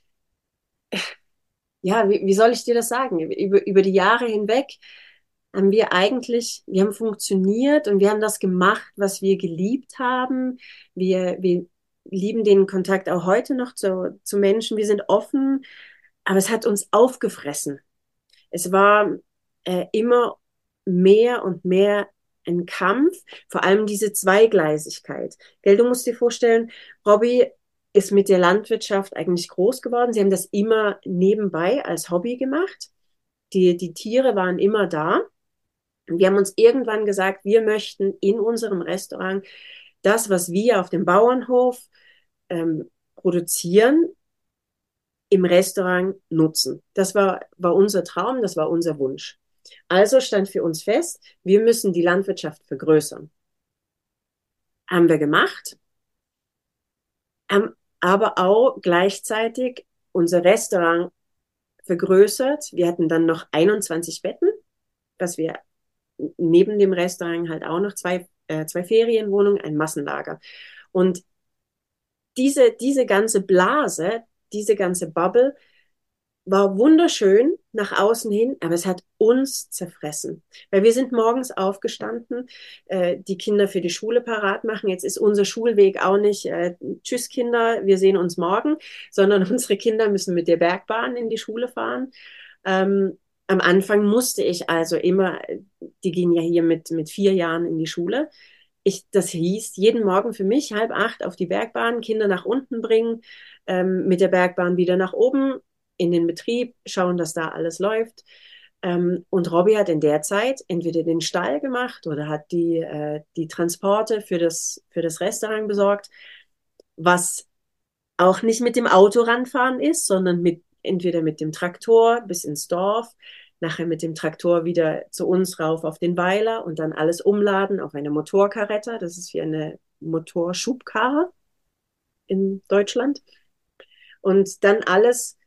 C: ja, wie, wie soll ich dir das sagen? Über, über die Jahre hinweg haben wir eigentlich, wir haben funktioniert und wir haben das gemacht, was wir geliebt haben. Wir, wir lieben den Kontakt auch heute noch zu, zu Menschen. Wir sind offen, aber es hat uns aufgefressen. Es war äh, immer mehr und mehr ein Kampf, vor allem diese Zweigleisigkeit. Gell, du musst dir vorstellen, Robbie ist mit der Landwirtschaft eigentlich groß geworden. Sie haben das immer nebenbei als Hobby gemacht. Die, die Tiere waren immer da. Und wir haben uns irgendwann gesagt, wir möchten in unserem Restaurant das, was wir auf dem Bauernhof ähm, produzieren, im Restaurant nutzen. Das war, war unser Traum, das war unser Wunsch. Also stand für uns fest, wir müssen die Landwirtschaft vergrößern. Haben wir gemacht, haben aber auch gleichzeitig unser Restaurant vergrößert. Wir hatten dann noch einundzwanzig Betten, dass wir neben dem Restaurant halt auch noch zwei, äh, zwei Ferienwohnungen, ein Massenlager. Und diese, diese ganze Blase, diese ganze Bubble war wunderschön nach außen hin, aber es hat uns zerfressen. Weil wir sind morgens aufgestanden, äh, die Kinder für die Schule parat machen. Jetzt ist unser Schulweg auch nicht, äh, tschüss Kinder, wir sehen uns morgen, sondern unsere Kinder müssen mit der Bergbahn in die Schule fahren. Ähm, am Anfang musste ich also immer, die gehen ja hier mit, mit vier Jahren in die Schule. Ich, das hieß, jeden Morgen für mich halb acht auf die Bergbahn, Kinder nach unten bringen, ähm, mit der Bergbahn wieder nach oben in den Betrieb, schauen, dass da alles läuft. Ähm, und Robbie hat in der Zeit entweder den Stall gemacht oder hat die, äh, die Transporte für das, für das Restaurant besorgt, was auch nicht mit dem Auto ranfahren ist, sondern mit, entweder mit dem Traktor bis ins Dorf, nachher mit dem Traktor wieder zu uns rauf auf den Weiler und dann alles umladen auf eine Motorkaretta. Das ist wie eine Motorschubkarre in Deutschland. Und dann alles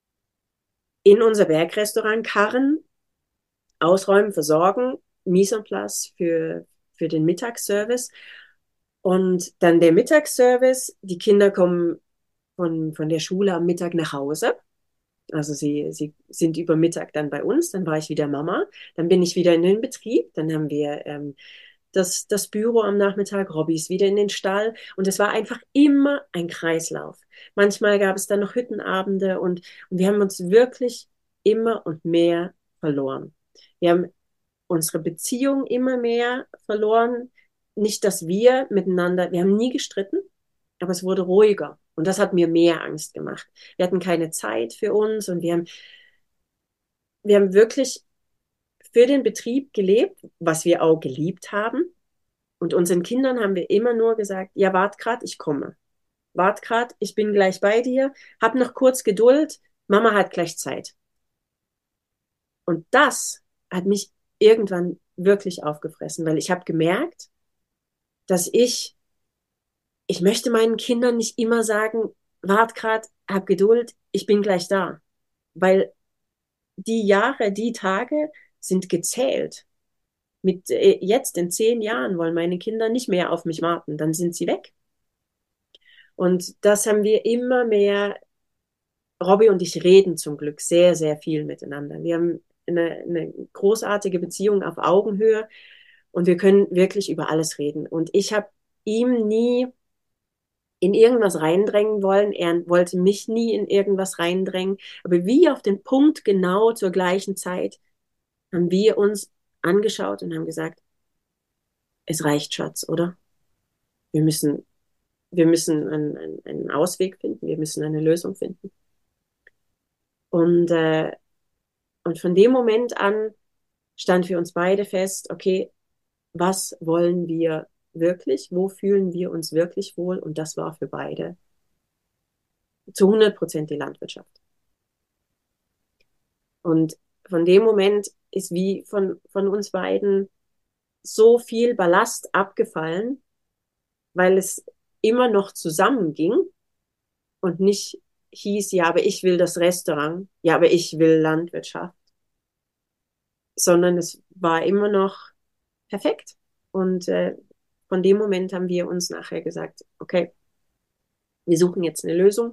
C: in unser Bergrestaurant karren, ausräumen, versorgen, Mise en place für, für den Mittagsservice. Und dann der Mittagsservice, die Kinder kommen von, von der Schule am Mittag nach Hause. Also sie, sie sind über Mittag dann bei uns, dann war ich wieder Mama, dann bin ich wieder in den Betrieb, dann haben wir ähm, das, das Büro am Nachmittag, Robby ist wieder in den Stall und es war einfach immer ein Kreislauf. Manchmal gab es dann noch Hüttenabende und, und wir haben uns wirklich immer und mehr verloren. Wir haben unsere Beziehung immer mehr verloren. Nicht, dass wir miteinander, wir haben nie gestritten, aber es wurde ruhiger. Und das hat mir mehr Angst gemacht. Wir hatten keine Zeit für uns und wir haben, wir haben wirklich für den Betrieb gelebt, was wir auch geliebt haben. Und unseren Kindern haben wir immer nur gesagt, ja, wart grad, ich komme. Wart grad, ich bin gleich bei dir. Hab noch kurz Geduld. Mama hat gleich Zeit. Und das hat mich irgendwann wirklich aufgefressen, weil ich habe gemerkt, dass ich, ich möchte meinen Kindern nicht immer sagen, wart grad, hab Geduld, ich bin gleich da. Weil die Jahre, die Tage sind gezählt. Mit äh, jetzt in zehn Jahren wollen meine Kinder nicht mehr auf mich warten, dann sind sie weg. Und das haben wir immer mehr, Robby und ich reden zum Glück sehr, sehr viel miteinander. Wir haben eine, eine großartige Beziehung auf Augenhöhe und wir können wirklich über alles reden. Und ich habe ihm nie in irgendwas reindrängen wollen. Er wollte mich nie in irgendwas reindrängen. Aber wie auf den Punkt genau zur gleichen Zeit haben wir uns angeschaut und haben gesagt, es reicht, Schatz, oder? Wir müssen, wir müssen einen, einen, einen Ausweg finden, wir müssen eine Lösung finden. Und, äh, und von dem Moment an stand für uns beide fest, okay, was wollen wir wirklich? Wo fühlen wir uns wirklich wohl? Und das war für beide zu hundert Prozent die Landwirtschaft. Und von dem Moment ist wie von, von uns beiden so viel Ballast abgefallen, weil es immer noch zusammenging und nicht hieß, ja, aber ich will das Restaurant, ja, aber ich will Landwirtschaft, sondern es war immer noch perfekt. Und äh, von dem Moment haben wir uns nachher gesagt, okay, wir suchen jetzt eine Lösung.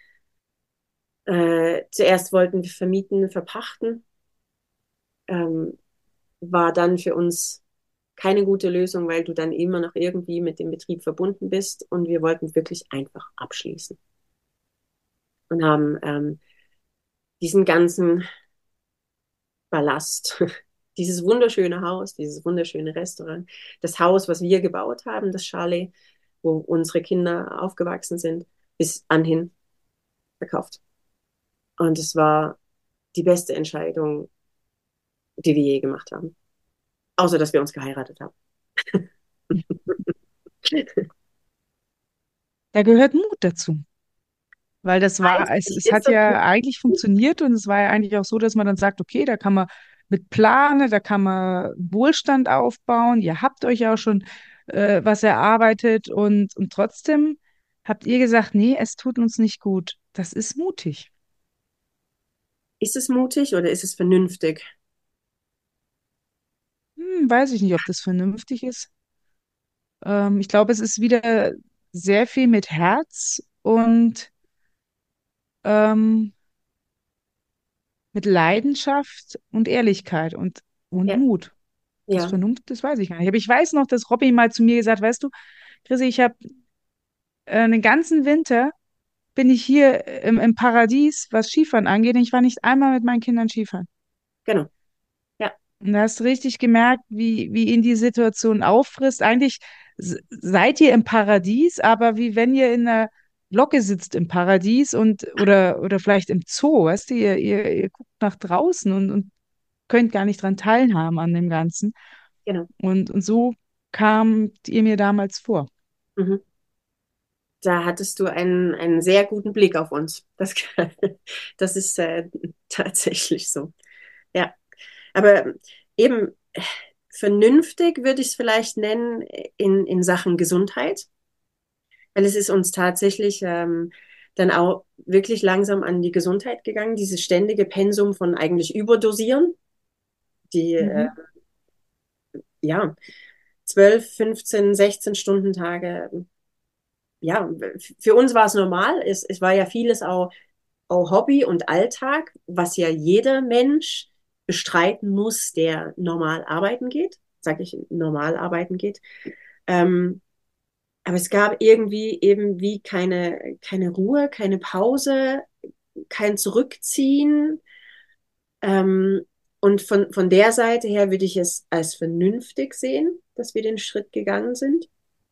C: Äh, zuerst wollten wir vermieten, verpachten. Ähm, war dann für uns keine gute Lösung, weil du dann immer noch irgendwie mit dem Betrieb verbunden bist und wir wollten wirklich einfach abschließen. Und haben ähm, diesen ganzen Ballast, dieses wunderschöne Haus, dieses wunderschöne Restaurant, das Haus, was wir gebaut haben, das Chalet, wo unsere Kinder aufgewachsen sind, bis anhin verkauft. Und es war die beste Entscheidung, die wir je gemacht haben. Außer, dass wir uns geheiratet haben.
B: Da gehört Mut dazu. Weil das war, es,
C: Eigentlich
B: es
C: ist
B: hat
C: das,
B: ja eigentlich funktioniert und es war ja eigentlich auch so, dass man dann sagt, okay, da kann man mit planen, da kann man Wohlstand aufbauen. Ihr habt euch ja auch schon äh, was erarbeitet und, und trotzdem habt ihr gesagt, nee, es tut uns nicht gut. Das ist mutig.
C: ist es mutig oder ist es vernünftig?
B: Hm, weiß ich nicht, ob das vernünftig ist. Ähm, ich glaube, es ist wieder sehr viel mit Herz und ähm, mit Leidenschaft und Ehrlichkeit und, und
C: Ja,
B: Mut. Das
C: ja,
B: Vernunft, das weiß ich gar nicht. Aber ich weiß noch, dass Robby mal zu mir gesagt, weißt du, Chrissy, ich habe äh, den ganzen Winter bin ich hier im, im Paradies, was Skifahren angeht. Und ich war nicht einmal mit meinen Kindern Skifahren.
C: genau. Ja,
B: Und da hast du richtig gemerkt, wie, wie ihn die Situation auffrisst. Eigentlich s- seid ihr im Paradies, aber wie wenn ihr in einer Locke sitzt im Paradies und oder, oder vielleicht im Zoo, weißt du, ihr, ihr, ihr guckt nach draußen und, und könnt gar nicht dran teilhaben an dem Ganzen.
C: genau.
B: Und, und so kamt ihr mir damals vor.
C: Mhm. Da hattest du einen, einen sehr guten Blick auf uns. Das, das ist äh, tatsächlich so. Ja, aber eben äh, vernünftig würde ich es vielleicht nennen in, in Sachen Gesundheit, weil es ist uns tatsächlich ähm, dann auch wirklich langsam an die Gesundheit gegangen, dieses ständige Pensum von eigentlich Überdosieren, die äh,
B: Mhm.
C: ja zwölf, fünfzehn, sechzehn Stunden Tage. Ja, für uns war es normal. Es, es war ja vieles auch, auch Hobby und Alltag, was ja jeder Mensch bestreiten muss, der normal arbeiten geht, sage ich, normal arbeiten geht. Ähm, aber es gab irgendwie eben wie keine, keine Ruhe, keine Pause, kein Zurückziehen. Ähm, und von, von der Seite her würde ich es als vernünftig sehen, dass wir den Schritt gegangen sind.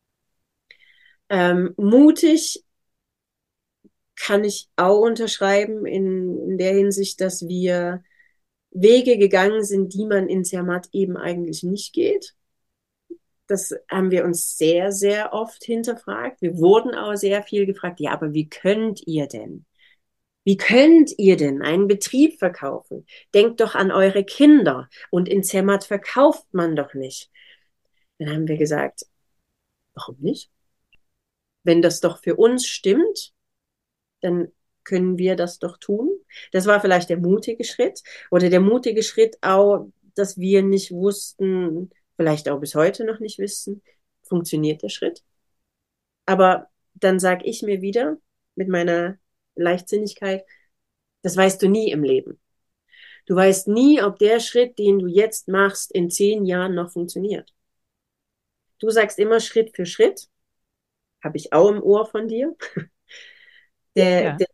C: Ähm, mutig kann ich auch unterschreiben in, in der Hinsicht, dass wir Wege gegangen sind, die man in Zermatt eben eigentlich nicht geht. Das haben wir uns sehr, sehr oft hinterfragt. Wir wurden auch sehr viel gefragt, ja, aber wie könnt ihr denn? Wie könnt ihr denn einen Betrieb verkaufen? Denkt doch an eure Kinder. Und in Zermatt verkauft man doch nicht. Dann haben wir gesagt, warum nicht? Wenn das doch für uns stimmt, dann können wir das doch tun. Das war vielleicht der mutige Schritt oder der mutige Schritt auch, dass wir nicht wussten, vielleicht auch bis heute noch nicht wissen, funktioniert der Schritt. Aber dann sage ich mir wieder mit meiner Leichtsinnigkeit, das weißt du nie im Leben. Du weißt nie, ob der Schritt, den du jetzt machst, in zehn Jahren noch funktioniert. Du sagst immer Schritt für Schritt, habe ich auch im Ohr von dir. Der,
B: Ja.
C: der,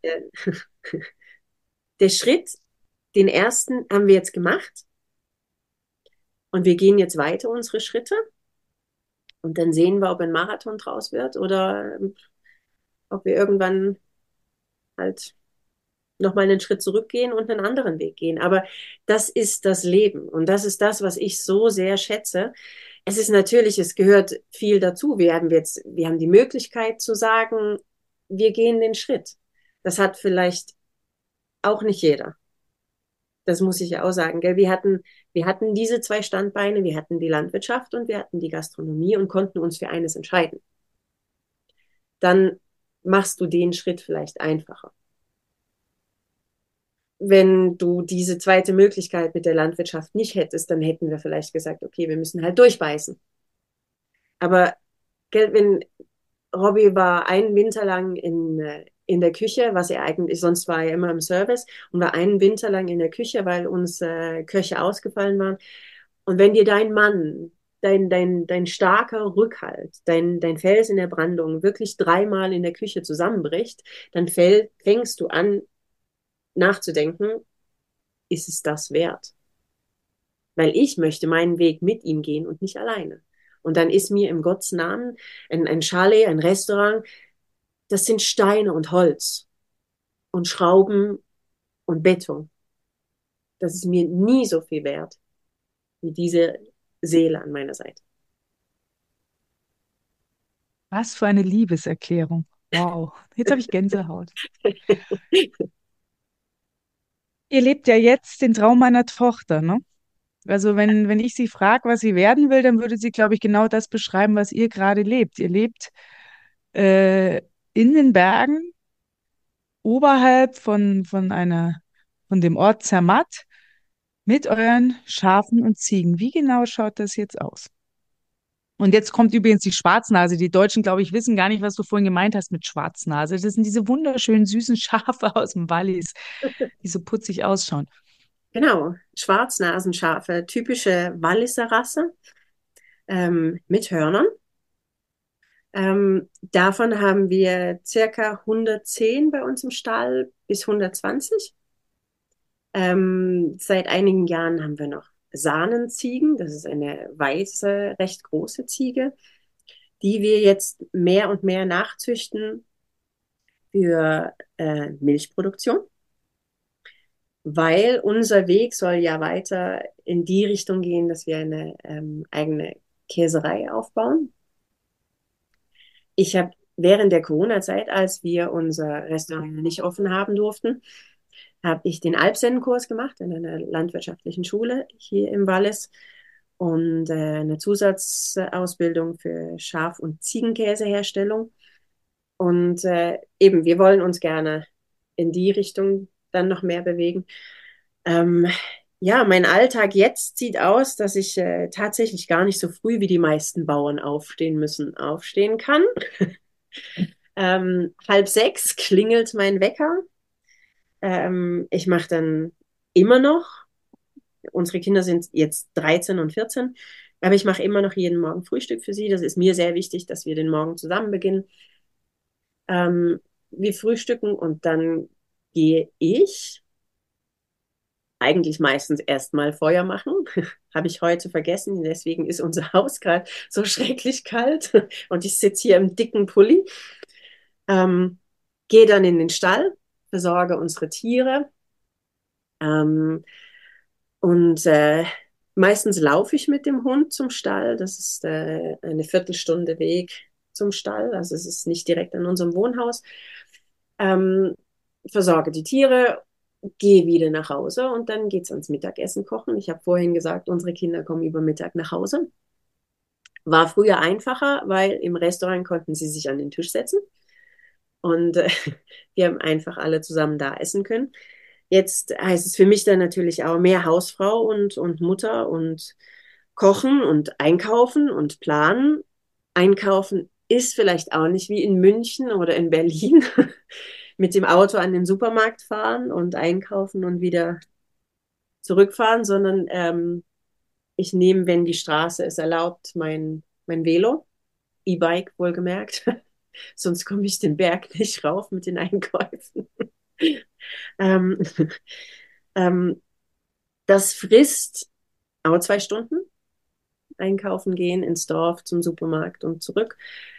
C: der Schritt, den ersten haben wir jetzt gemacht und wir gehen jetzt weiter unsere Schritte und dann sehen wir, ob ein Marathon draus wird oder ähm, ob wir irgendwann halt nochmal einen Schritt zurückgehen und einen anderen Weg gehen. Aber das ist das Leben und das ist das, was ich so sehr schätze. Es ist natürlich, es gehört viel dazu. Wir haben jetzt, wir haben die Möglichkeit zu sagen, wir gehen den Schritt. Das hat vielleicht auch nicht jeder. Das muss ich ja auch sagen, gell? Wir hatten, wir hatten diese zwei Standbeine, wir hatten die Landwirtschaft und wir hatten die Gastronomie und konnten uns für eines entscheiden. Dann machst du den Schritt vielleicht einfacher. Wenn du diese zweite Möglichkeit mit der Landwirtschaft nicht hättest, dann hätten wir vielleicht gesagt, okay, wir müssen halt durchbeißen. Aber gell, wenn Robbie war einen Winter lang in, äh, in der Küche, was er eigentlich, sonst war er immer im Service und war einen Winter lang in der Küche, weil uns äh, Köche ausgefallen waren. Und wenn dir dein Mann, dein, dein, dein starker Rückhalt, dein, dein Fels in der Brandung wirklich dreimal in der Küche zusammenbricht, dann fäll, fängst du an nachzudenken, ist es das wert? Weil ich möchte meinen Weg mit ihm gehen und nicht alleine. Und dann ist mir im Gottes Namen ein, ein Chalet, ein Restaurant, das sind Steine und Holz und Schrauben und Beton. Das ist mir nie so viel wert wie diese Seele an meiner Seite.
B: Was für eine Liebeserklärung. Wow. Jetzt habe ich Gänsehaut. Ihr lebt ja jetzt den Traum meiner Tochter, ne? Also wenn, wenn ich sie frage, was sie werden will, dann würde sie, glaube ich, genau das beschreiben, was ihr gerade lebt. Ihr lebt äh, in den Bergen, oberhalb von, von einer, von dem Ort Zermatt, mit euren Schafen und Ziegen. Wie genau schaut das jetzt aus? Und jetzt kommt übrigens die Schwarznase. Die Deutschen, glaube ich, wissen gar nicht, was du vorhin gemeint hast mit Schwarznase. Das sind diese wunderschönen, süßen Schafe aus dem Wallis, die so putzig ausschauen.
C: Genau, Schwarznasenschafe, typische Walliser Rasse ähm, mit Hörnern. Ähm, davon haben wir circa hundertzehn bei uns im Stall bis hundertzwanzig. Ähm, seit einigen Jahren haben wir noch Sahnenziegen. Das ist eine weiße, recht große Ziege, die wir jetzt mehr und mehr nachzüchten für äh, Milchproduktion, weil unser Weg soll ja weiter in die Richtung gehen, dass wir eine ähm, eigene Käserei aufbauen. Ich habe während der Corona-Zeit, als wir unser Restaurant nicht offen haben durften, habe ich den Alpsennenkurs gemacht in einer landwirtschaftlichen Schule hier im Wallis und äh, eine Zusatzausbildung für Schaf- und Ziegenkäseherstellung. Und äh, eben, wir wollen uns gerne in die Richtung dann noch mehr bewegen. Ähm, ja, mein Alltag jetzt sieht aus, dass ich äh, tatsächlich gar nicht so früh wie die meisten Bauern aufstehen müssen, aufstehen kann. Ähm, halb sechs klingelt mein Wecker. Ähm, ich mache dann immer noch, unsere Kinder sind jetzt dreizehn und vierzehn, aber ich mache immer noch jeden Morgen Frühstück für sie. Das ist mir sehr wichtig, dass wir den Morgen zusammen beginnen. Ähm, wir frühstücken und dann gehe ich eigentlich meistens erstmal Feuer machen. Habe ich heute vergessen. Deswegen ist unser Haus gerade so schrecklich kalt und ich sitze hier im dicken Pulli. Ähm, Gehe dann in den Stall, versorge unsere Tiere. Ähm, und äh, meistens laufe ich mit dem Hund zum Stall. Das ist äh, eine Viertelstunde Weg zum Stall. Also es ist nicht direkt an unserem Wohnhaus. Ähm, Versorge die Tiere, gehe wieder nach Hause und dann geht's ans Mittagessen kochen. Ich habe vorhin gesagt, unsere Kinder kommen über Mittag nach Hause. War früher einfacher, weil im Restaurant konnten sie sich an den Tisch setzen und äh, wir haben einfach alle zusammen da essen können. Jetzt heißt es für mich dann natürlich auch mehr Hausfrau und, und Mutter und kochen und einkaufen und planen. Einkaufen ist vielleicht auch nicht wie in München oder in Berlin mit dem Auto an den Supermarkt fahren und einkaufen und wieder zurückfahren, sondern ähm, ich nehme, wenn die Straße es erlaubt, mein, mein Velo, E-Bike wohlgemerkt. Sonst komme ich den Berg nicht rauf mit den Einkäufen. ähm, ähm, Das frisst auch zwei Stunden. Einkaufen gehen ins Dorf, zum Supermarkt und zurück.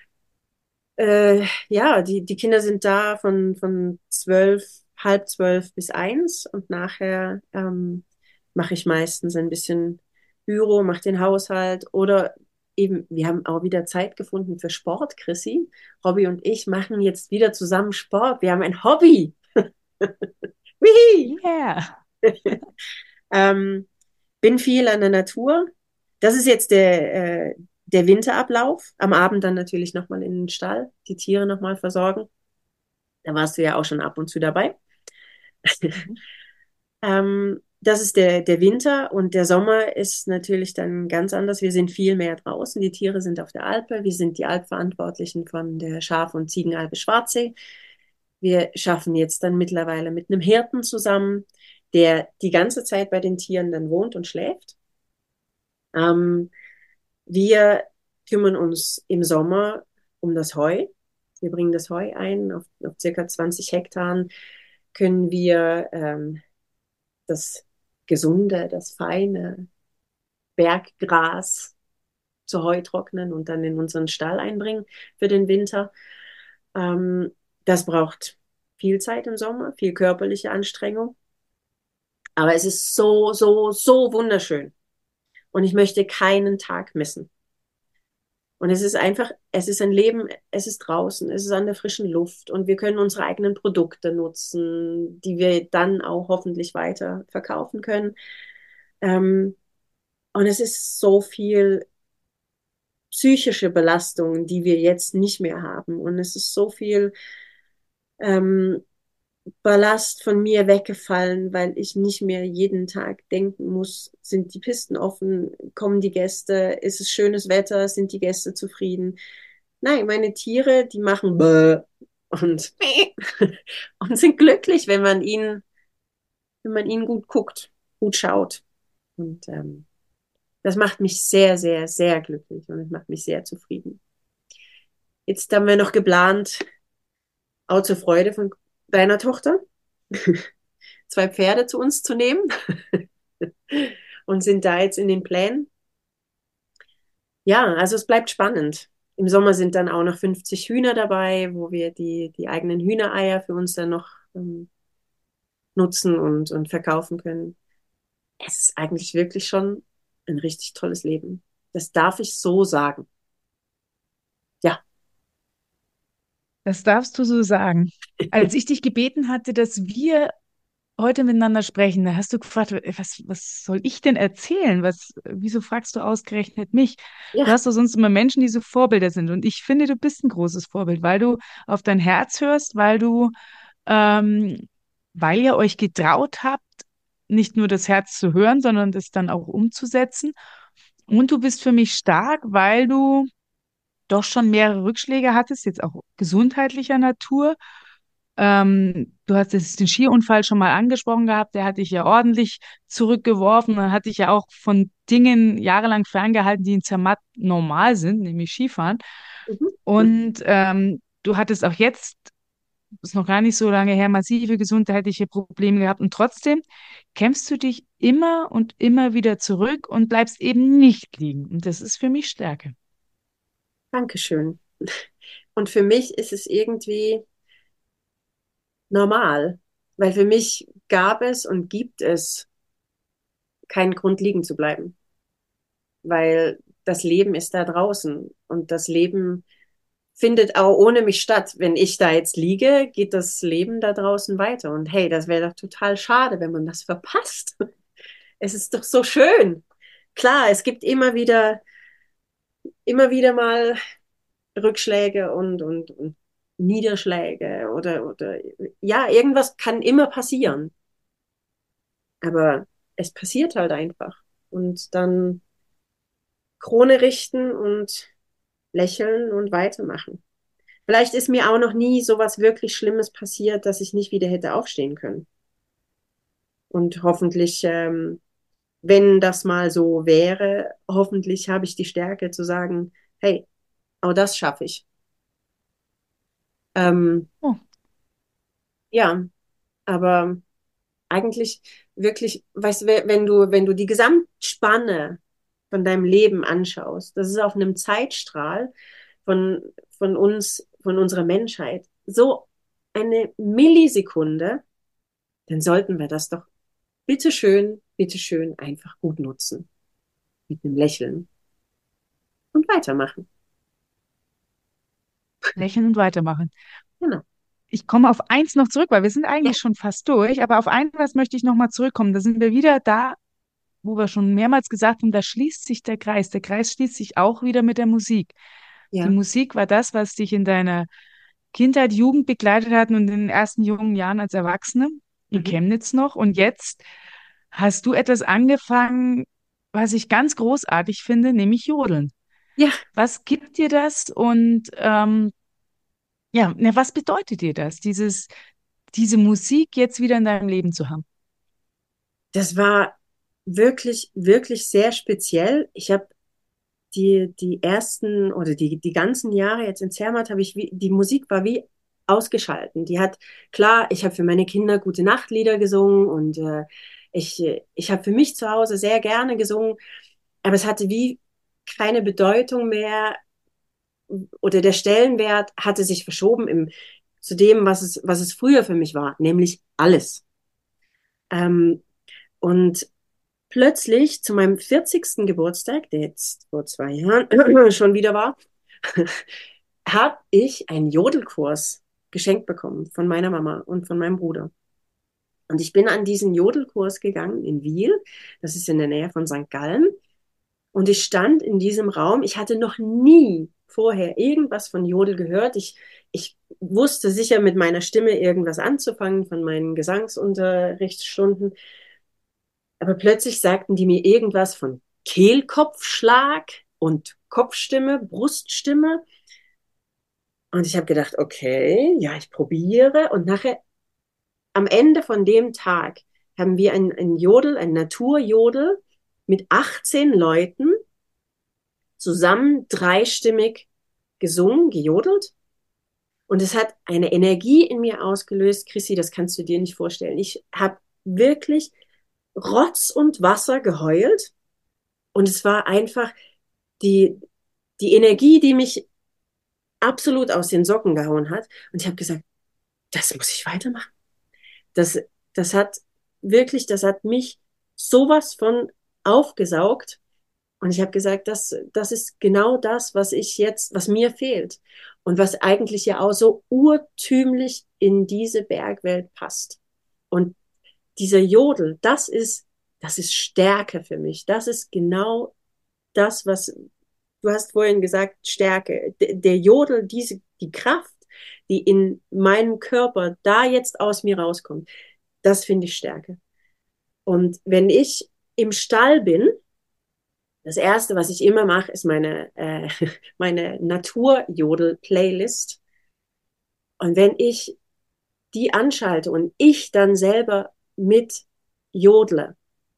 C: Äh, ja, die, die Kinder sind da von, von zwölf, halb zwölf bis eins und nachher ähm, mache ich meistens ein bisschen Büro, mache den Haushalt oder eben, wir haben auch wieder Zeit gefunden für Sport, Chrissy. Robby und ich machen jetzt wieder zusammen Sport. Wir haben ein Hobby.
B: Yeah.
C: ähm, Bin viel an der Natur. Das ist jetzt der, äh, der Winterablauf. Am Abend dann natürlich nochmal in den Stall, die Tiere nochmal versorgen. Da warst du ja auch schon ab und zu dabei.
B: Mhm.
C: Ähm, das ist der, der Winter und der Sommer ist natürlich dann ganz anders. Wir sind viel mehr draußen. Die Tiere sind auf der Alpe. Wir sind die Alpverantwortlichen von der Schaf- und Ziegenalpe Schwarzsee. Wir schaffen jetzt dann mittlerweile mit einem Hirten zusammen, der die ganze Zeit bei den Tieren dann wohnt und schläft. Ähm, Wir kümmern uns im Sommer um das Heu. Wir bringen das Heu ein. Auf, auf circa zwanzig Hektaren können wir ähm, das gesunde, das feine Berggras zu Heu trocknen und dann in unseren Stall einbringen für den Winter. Ähm, Das braucht viel Zeit im Sommer, viel körperliche Anstrengung. Aber es ist so, so, so wunderschön. Und ich möchte keinen Tag missen. Und es ist einfach, es ist ein Leben, es ist draußen, es ist an der frischen Luft und wir können unsere eigenen Produkte nutzen, die wir dann auch hoffentlich weiter verkaufen können. Ähm, und es ist so viel psychische Belastung, die wir jetzt nicht mehr haben. Und es ist so viel ähm, Ballast von mir weggefallen, weil ich nicht mehr jeden Tag denken muss, sind die Pisten offen, kommen die Gäste, ist es schönes Wetter, sind die Gäste zufrieden. Nein, meine Tiere, die machen bäh und und sind glücklich, wenn man ihnen, wenn man ihnen gut guckt. gut schaut. Und ähm, das macht mich sehr, sehr, sehr glücklich und es macht mich sehr zufrieden. Jetzt haben wir noch geplant, auch zur Freude von deiner Tochter, zwei Pferde zu uns zu nehmen und sind da jetzt in den Plänen. Ja, also es bleibt spannend. Im Sommer sind dann auch noch fünfzig Hühner dabei, wo wir die, die eigenen Hühnereier für uns dann noch ähm, nutzen und, und verkaufen können. Es ist eigentlich wirklich schon ein richtig tolles Leben. Das darf ich so sagen. Ja,
B: Das darfst du so sagen. Als ich dich gebeten hatte, dass wir heute miteinander sprechen, da hast du gefragt, was, was soll ich denn erzählen? Was, wieso fragst du ausgerechnet mich? Du
C: ja,
B: hast doch sonst immer Menschen, die so Vorbilder sind. Und ich finde, du bist ein großes Vorbild, weil du auf dein Herz hörst, weil du, ähm, weil ihr euch getraut habt, nicht nur das Herz zu hören, sondern das dann auch umzusetzen. Und du bist für mich stark, weil du doch schon mehrere Rückschläge hattest, jetzt auch gesundheitlicher Natur. Ähm, du hast jetzt den Skiunfall schon mal angesprochen gehabt, der hat dich ja ordentlich zurückgeworfen. Dann hat dich ja auch von Dingen jahrelang ferngehalten, die in Zermatt normal sind, nämlich Skifahren.
C: mhm. Mhm.
B: Und ähm, du hattest auch jetzt, ist noch gar nicht so lange her, massive gesundheitliche Probleme gehabt. Und trotzdem kämpfst du dich immer und immer wieder zurück und bleibst eben nicht liegen. Und das ist für mich Stärke.
C: Dankeschön. Und für mich ist es irgendwie normal, weil für mich gab es und gibt es keinen Grund, liegen zu bleiben, weil das Leben ist da draußen und das Leben findet auch ohne mich statt. Wenn ich da jetzt liege, geht das Leben da draußen weiter. Und hey, das wäre doch total schade, wenn man das verpasst. Es ist doch so schön. Klar, es gibt immer wieder, immer wieder mal Rückschläge und, und, und Niederschläge oder, oder ja, irgendwas kann immer passieren. Aber es passiert halt einfach. Und dann Krone richten und lächeln und weitermachen. Vielleicht ist mir auch noch nie so was wirklich Schlimmes passiert, dass ich nicht wieder hätte aufstehen können. Und hoffentlich, ähm, wenn das mal so wäre, hoffentlich habe ich die Stärke zu sagen, hey, auch das schaffe ich. Ähm,
B: Oh,
C: ja, aber eigentlich wirklich, weißt du, wenn du, wenn du die Gesamtspanne von deinem Leben anschaust, das ist auf einem Zeitstrahl von, von uns, von unserer Menschheit, so eine Millisekunde, dann sollten wir das doch bitteschön, bitteschön einfach gut nutzen. Mit einem Lächeln und weitermachen.
B: lächeln und weitermachen.
C: Genau.
B: Ich komme auf eins noch zurück, weil wir sind
C: Ja.
B: eigentlich schon fast durch, aber auf ein was möchte ich noch mal zurückkommen. Da sind wir wieder da, wo wir schon mehrmals gesagt haben, da schließt sich der Kreis. Der Kreis schließt sich auch wieder mit der Musik. Die
C: Ja.
B: Musik war das, was dich in deiner Kindheit, Jugend begleitet hat und in den ersten jungen Jahren als Erwachsene in
C: Mhm.
B: Chemnitz noch. Und jetzt hast du etwas angefangen, was ich ganz großartig finde, nämlich Jodeln.
C: Ja,
B: Was gibt dir das und ähm, ja, na, was bedeutet dir das, dieses, diese Musik jetzt wieder in deinem Leben zu haben?
C: das war wirklich, wirklich sehr speziell. Ich habe die, die ersten oder die, die ganzen Jahre jetzt in Zermatt habe ich wie, die Musik war wie ausgeschalten. Die hat, klar, ich habe für meine Kinder gute Nachtlieder gesungen und äh, ich, ich habe für mich zu Hause sehr gerne gesungen, aber es hatte wie keine Bedeutung mehr oder der Stellenwert hatte sich verschoben im, zu dem, was es, was es früher für mich war, nämlich alles. Ähm, und plötzlich zu meinem vierzigsten Geburtstag, der jetzt vor zwei Jahren schon wieder war, habe ich einen Jodelkurs geschenkt bekommen von meiner Mama und von meinem Bruder. Und ich bin an diesen Jodelkurs gegangen in Wiel, das ist in der Nähe von Sankt Gallen. Und ich stand in diesem Raum. Ich hatte noch nie vorher irgendwas von Jodel gehört. Ich, ich wusste sicher mit meiner Stimme irgendwas anzufangen von meinen Gesangsunterrichtsstunden. Aber plötzlich sagten die mir irgendwas von Kehlkopfschlag und Kopfstimme, Bruststimme. Und ich habe gedacht, okay, ja, ich probiere. Und nachher, am Ende von dem Tag, haben wir ein, ein Jodel, ein Naturjodel mit achtzehn Leuten zusammen dreistimmig gesungen, gejodelt. Und es hat eine Energie in mir ausgelöst, Chrissy, das kannst du dir nicht vorstellen. Ich habe wirklich Rotz und Wasser geheult. Und es war einfach die, die Energie, die mich absolut aus den Socken gehauen hat. Und ich habe gesagt, das muss ich weitermachen. Das, das hat wirklich, das hat mich sowas von aufgesaugt. Und ich habe gesagt, das, das ist genau das, was ich jetzt, was mir fehlt. Und was eigentlich ja auch so urtümlich in diese Bergwelt passt. Und dieser Jodel, das ist, das ist Stärke für mich. Das ist genau das, was du hast vorhin gesagt, Stärke. Der Jodel, diese, die Kraft, die in meinem Körper da jetzt aus mir rauskommt, das finde ich Stärke. Und wenn ich im Stall bin, das Erste, was ich immer mache, ist meine, äh, meine Naturjodel-Playlist. Und wenn ich die anschalte und ich dann selber mit jodle,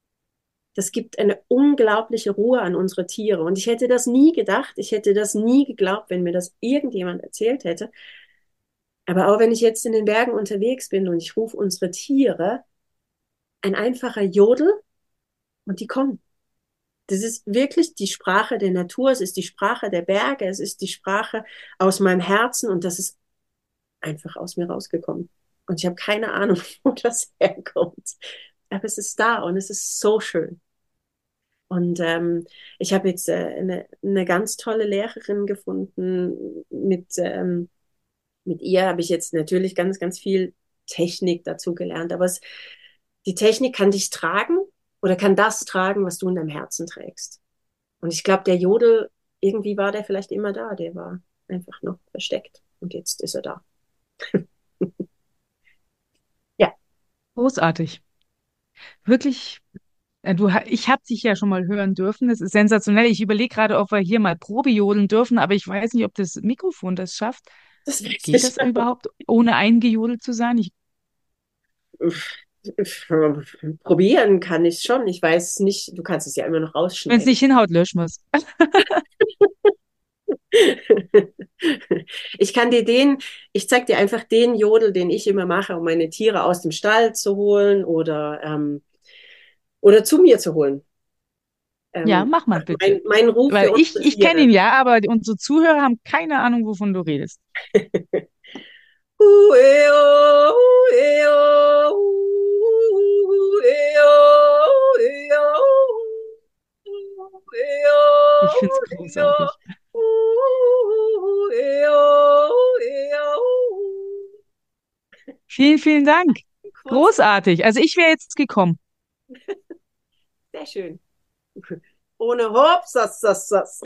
C: das gibt eine unglaubliche Ruhe an unsere Tiere. Und ich hätte das nie gedacht, ich hätte das nie geglaubt, wenn mir das irgendjemand erzählt hätte. Aber auch wenn ich jetzt in den Bergen unterwegs bin und ich rufe unsere Tiere, ein einfacher Jodel und die kommen. Das ist wirklich die Sprache der Natur, es ist die Sprache der Berge, es ist die Sprache aus meinem Herzen und das ist einfach aus mir rausgekommen. Und ich habe keine Ahnung, wo das herkommt. Aber es ist da und es ist so schön. Und ähm, ich habe jetzt äh, eine, eine ganz tolle Lehrerin gefunden. Mit, ähm, mit ihr habe ich jetzt natürlich ganz, ganz viel Technik dazu gelernt. Aber es, die Technik kann dich tragen oder kann das tragen, was du in deinem Herzen trägst. Und ich glaube, der Jodel, irgendwie war der vielleicht immer da. Der war einfach noch versteckt. Und jetzt ist er da. Ja.
B: Großartig. Wirklich, äh, du, ha- ich habe dich ja schon mal hören dürfen. Das ist sensationell. Ich überlege gerade, ob wir hier mal Probe jodeln dürfen, aber ich weiß nicht, ob das Mikrofon das schafft.
C: Das weiß
B: Geht
C: ich.
B: das überhaupt, ohne eingejodelt zu sein? Ich,
C: Probieren kann ich schon. Ich weiß nicht, du kannst es ja immer noch
B: wenn es
C: rausschneiden.
B: nicht hinhaut, löschen wir es.
C: Ich kann dir den, ich zeig dir einfach den Jodel, den ich immer mache, um meine Tiere aus dem Stall zu holen oder, ähm, oder zu mir zu holen.
B: Ja,
C: Ähm,
B: mach mal bitte.
C: mein, mein Ruf für
B: Weil ich,
C: unsere
B: ich kenne
C: Tiere.
B: ihn ja, aber unsere Zuhörer haben keine Ahnung, wovon du redest.
C: Hu-eo, hu-eo, hu-eo, hu-eo,
B: Ich finde es
C: hu-eo,
B: großartig.
C: hu-eo, hu-eo.
B: Vielen, vielen Dank.
C: Kurz,
B: Großartig. Also ich wäre jetzt gekommen.
C: sehr schön. Ohne Hops, das, das, das.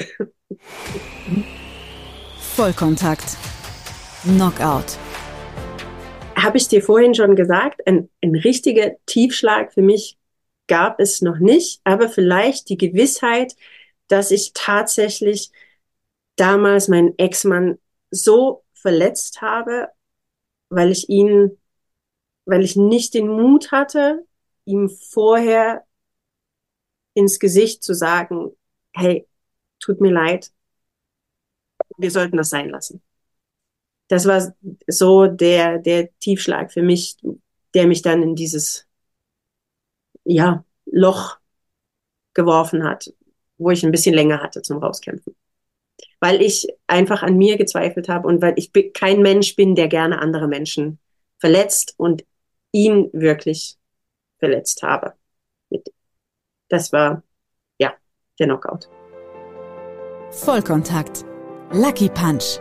A: Vollkontakt. Knockout.
C: Habe ich dir vorhin schon gesagt, ein, ein richtiger Tiefschlag für mich gab es noch nicht, aber vielleicht die Gewissheit, dass ich tatsächlich damals meinen Ex-Mann so verletzt habe, weil ich ihn, weil ich nicht den Mut hatte, ihm vorher ins Gesicht zu sagen, hey, tut mir leid, wir sollten das sein lassen. Das war so der, der Tiefschlag für mich, der mich dann in dieses, ja, Loch geworfen hat, wo ich ein bisschen länger hatte zum Rauskämpfen. Weil ich einfach an mir gezweifelt habe und weil ich kein Mensch bin, der gerne andere Menschen verletzt und ihn wirklich verletzt habe. Das war, ja, der Knockout.
A: Vollkontakt. Lucky Punch.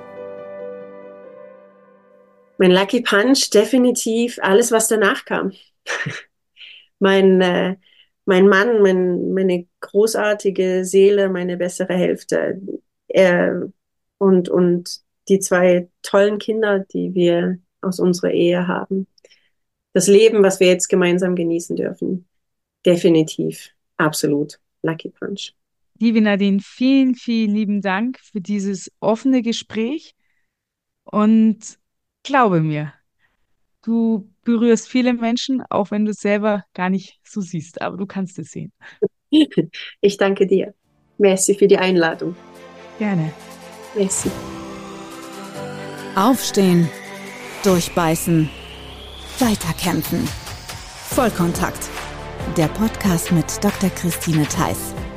C: Mein Lucky Punch, definitiv alles, was danach kam. mein, äh, mein Mann, mein, meine großartige Seele, meine bessere Hälfte. Er, und, und die zwei tollen Kinder, die wir aus unserer Ehe haben. Das Leben, was wir jetzt gemeinsam genießen dürfen. Definitiv, absolut. Lucky Punch.
B: Liebe Nadine, vielen, vielen lieben Dank für dieses offene Gespräch und glaube mir, du berührst viele Menschen, auch wenn du es selber gar nicht so siehst, aber du kannst es sehen.
C: Ich danke dir. Merci für die Einladung.
B: Gerne.
C: Merci.
A: Aufstehen, durchbeißen, weiterkämpfen. Vollkontakt. Der Podcast mit Doktor Christine Theiss.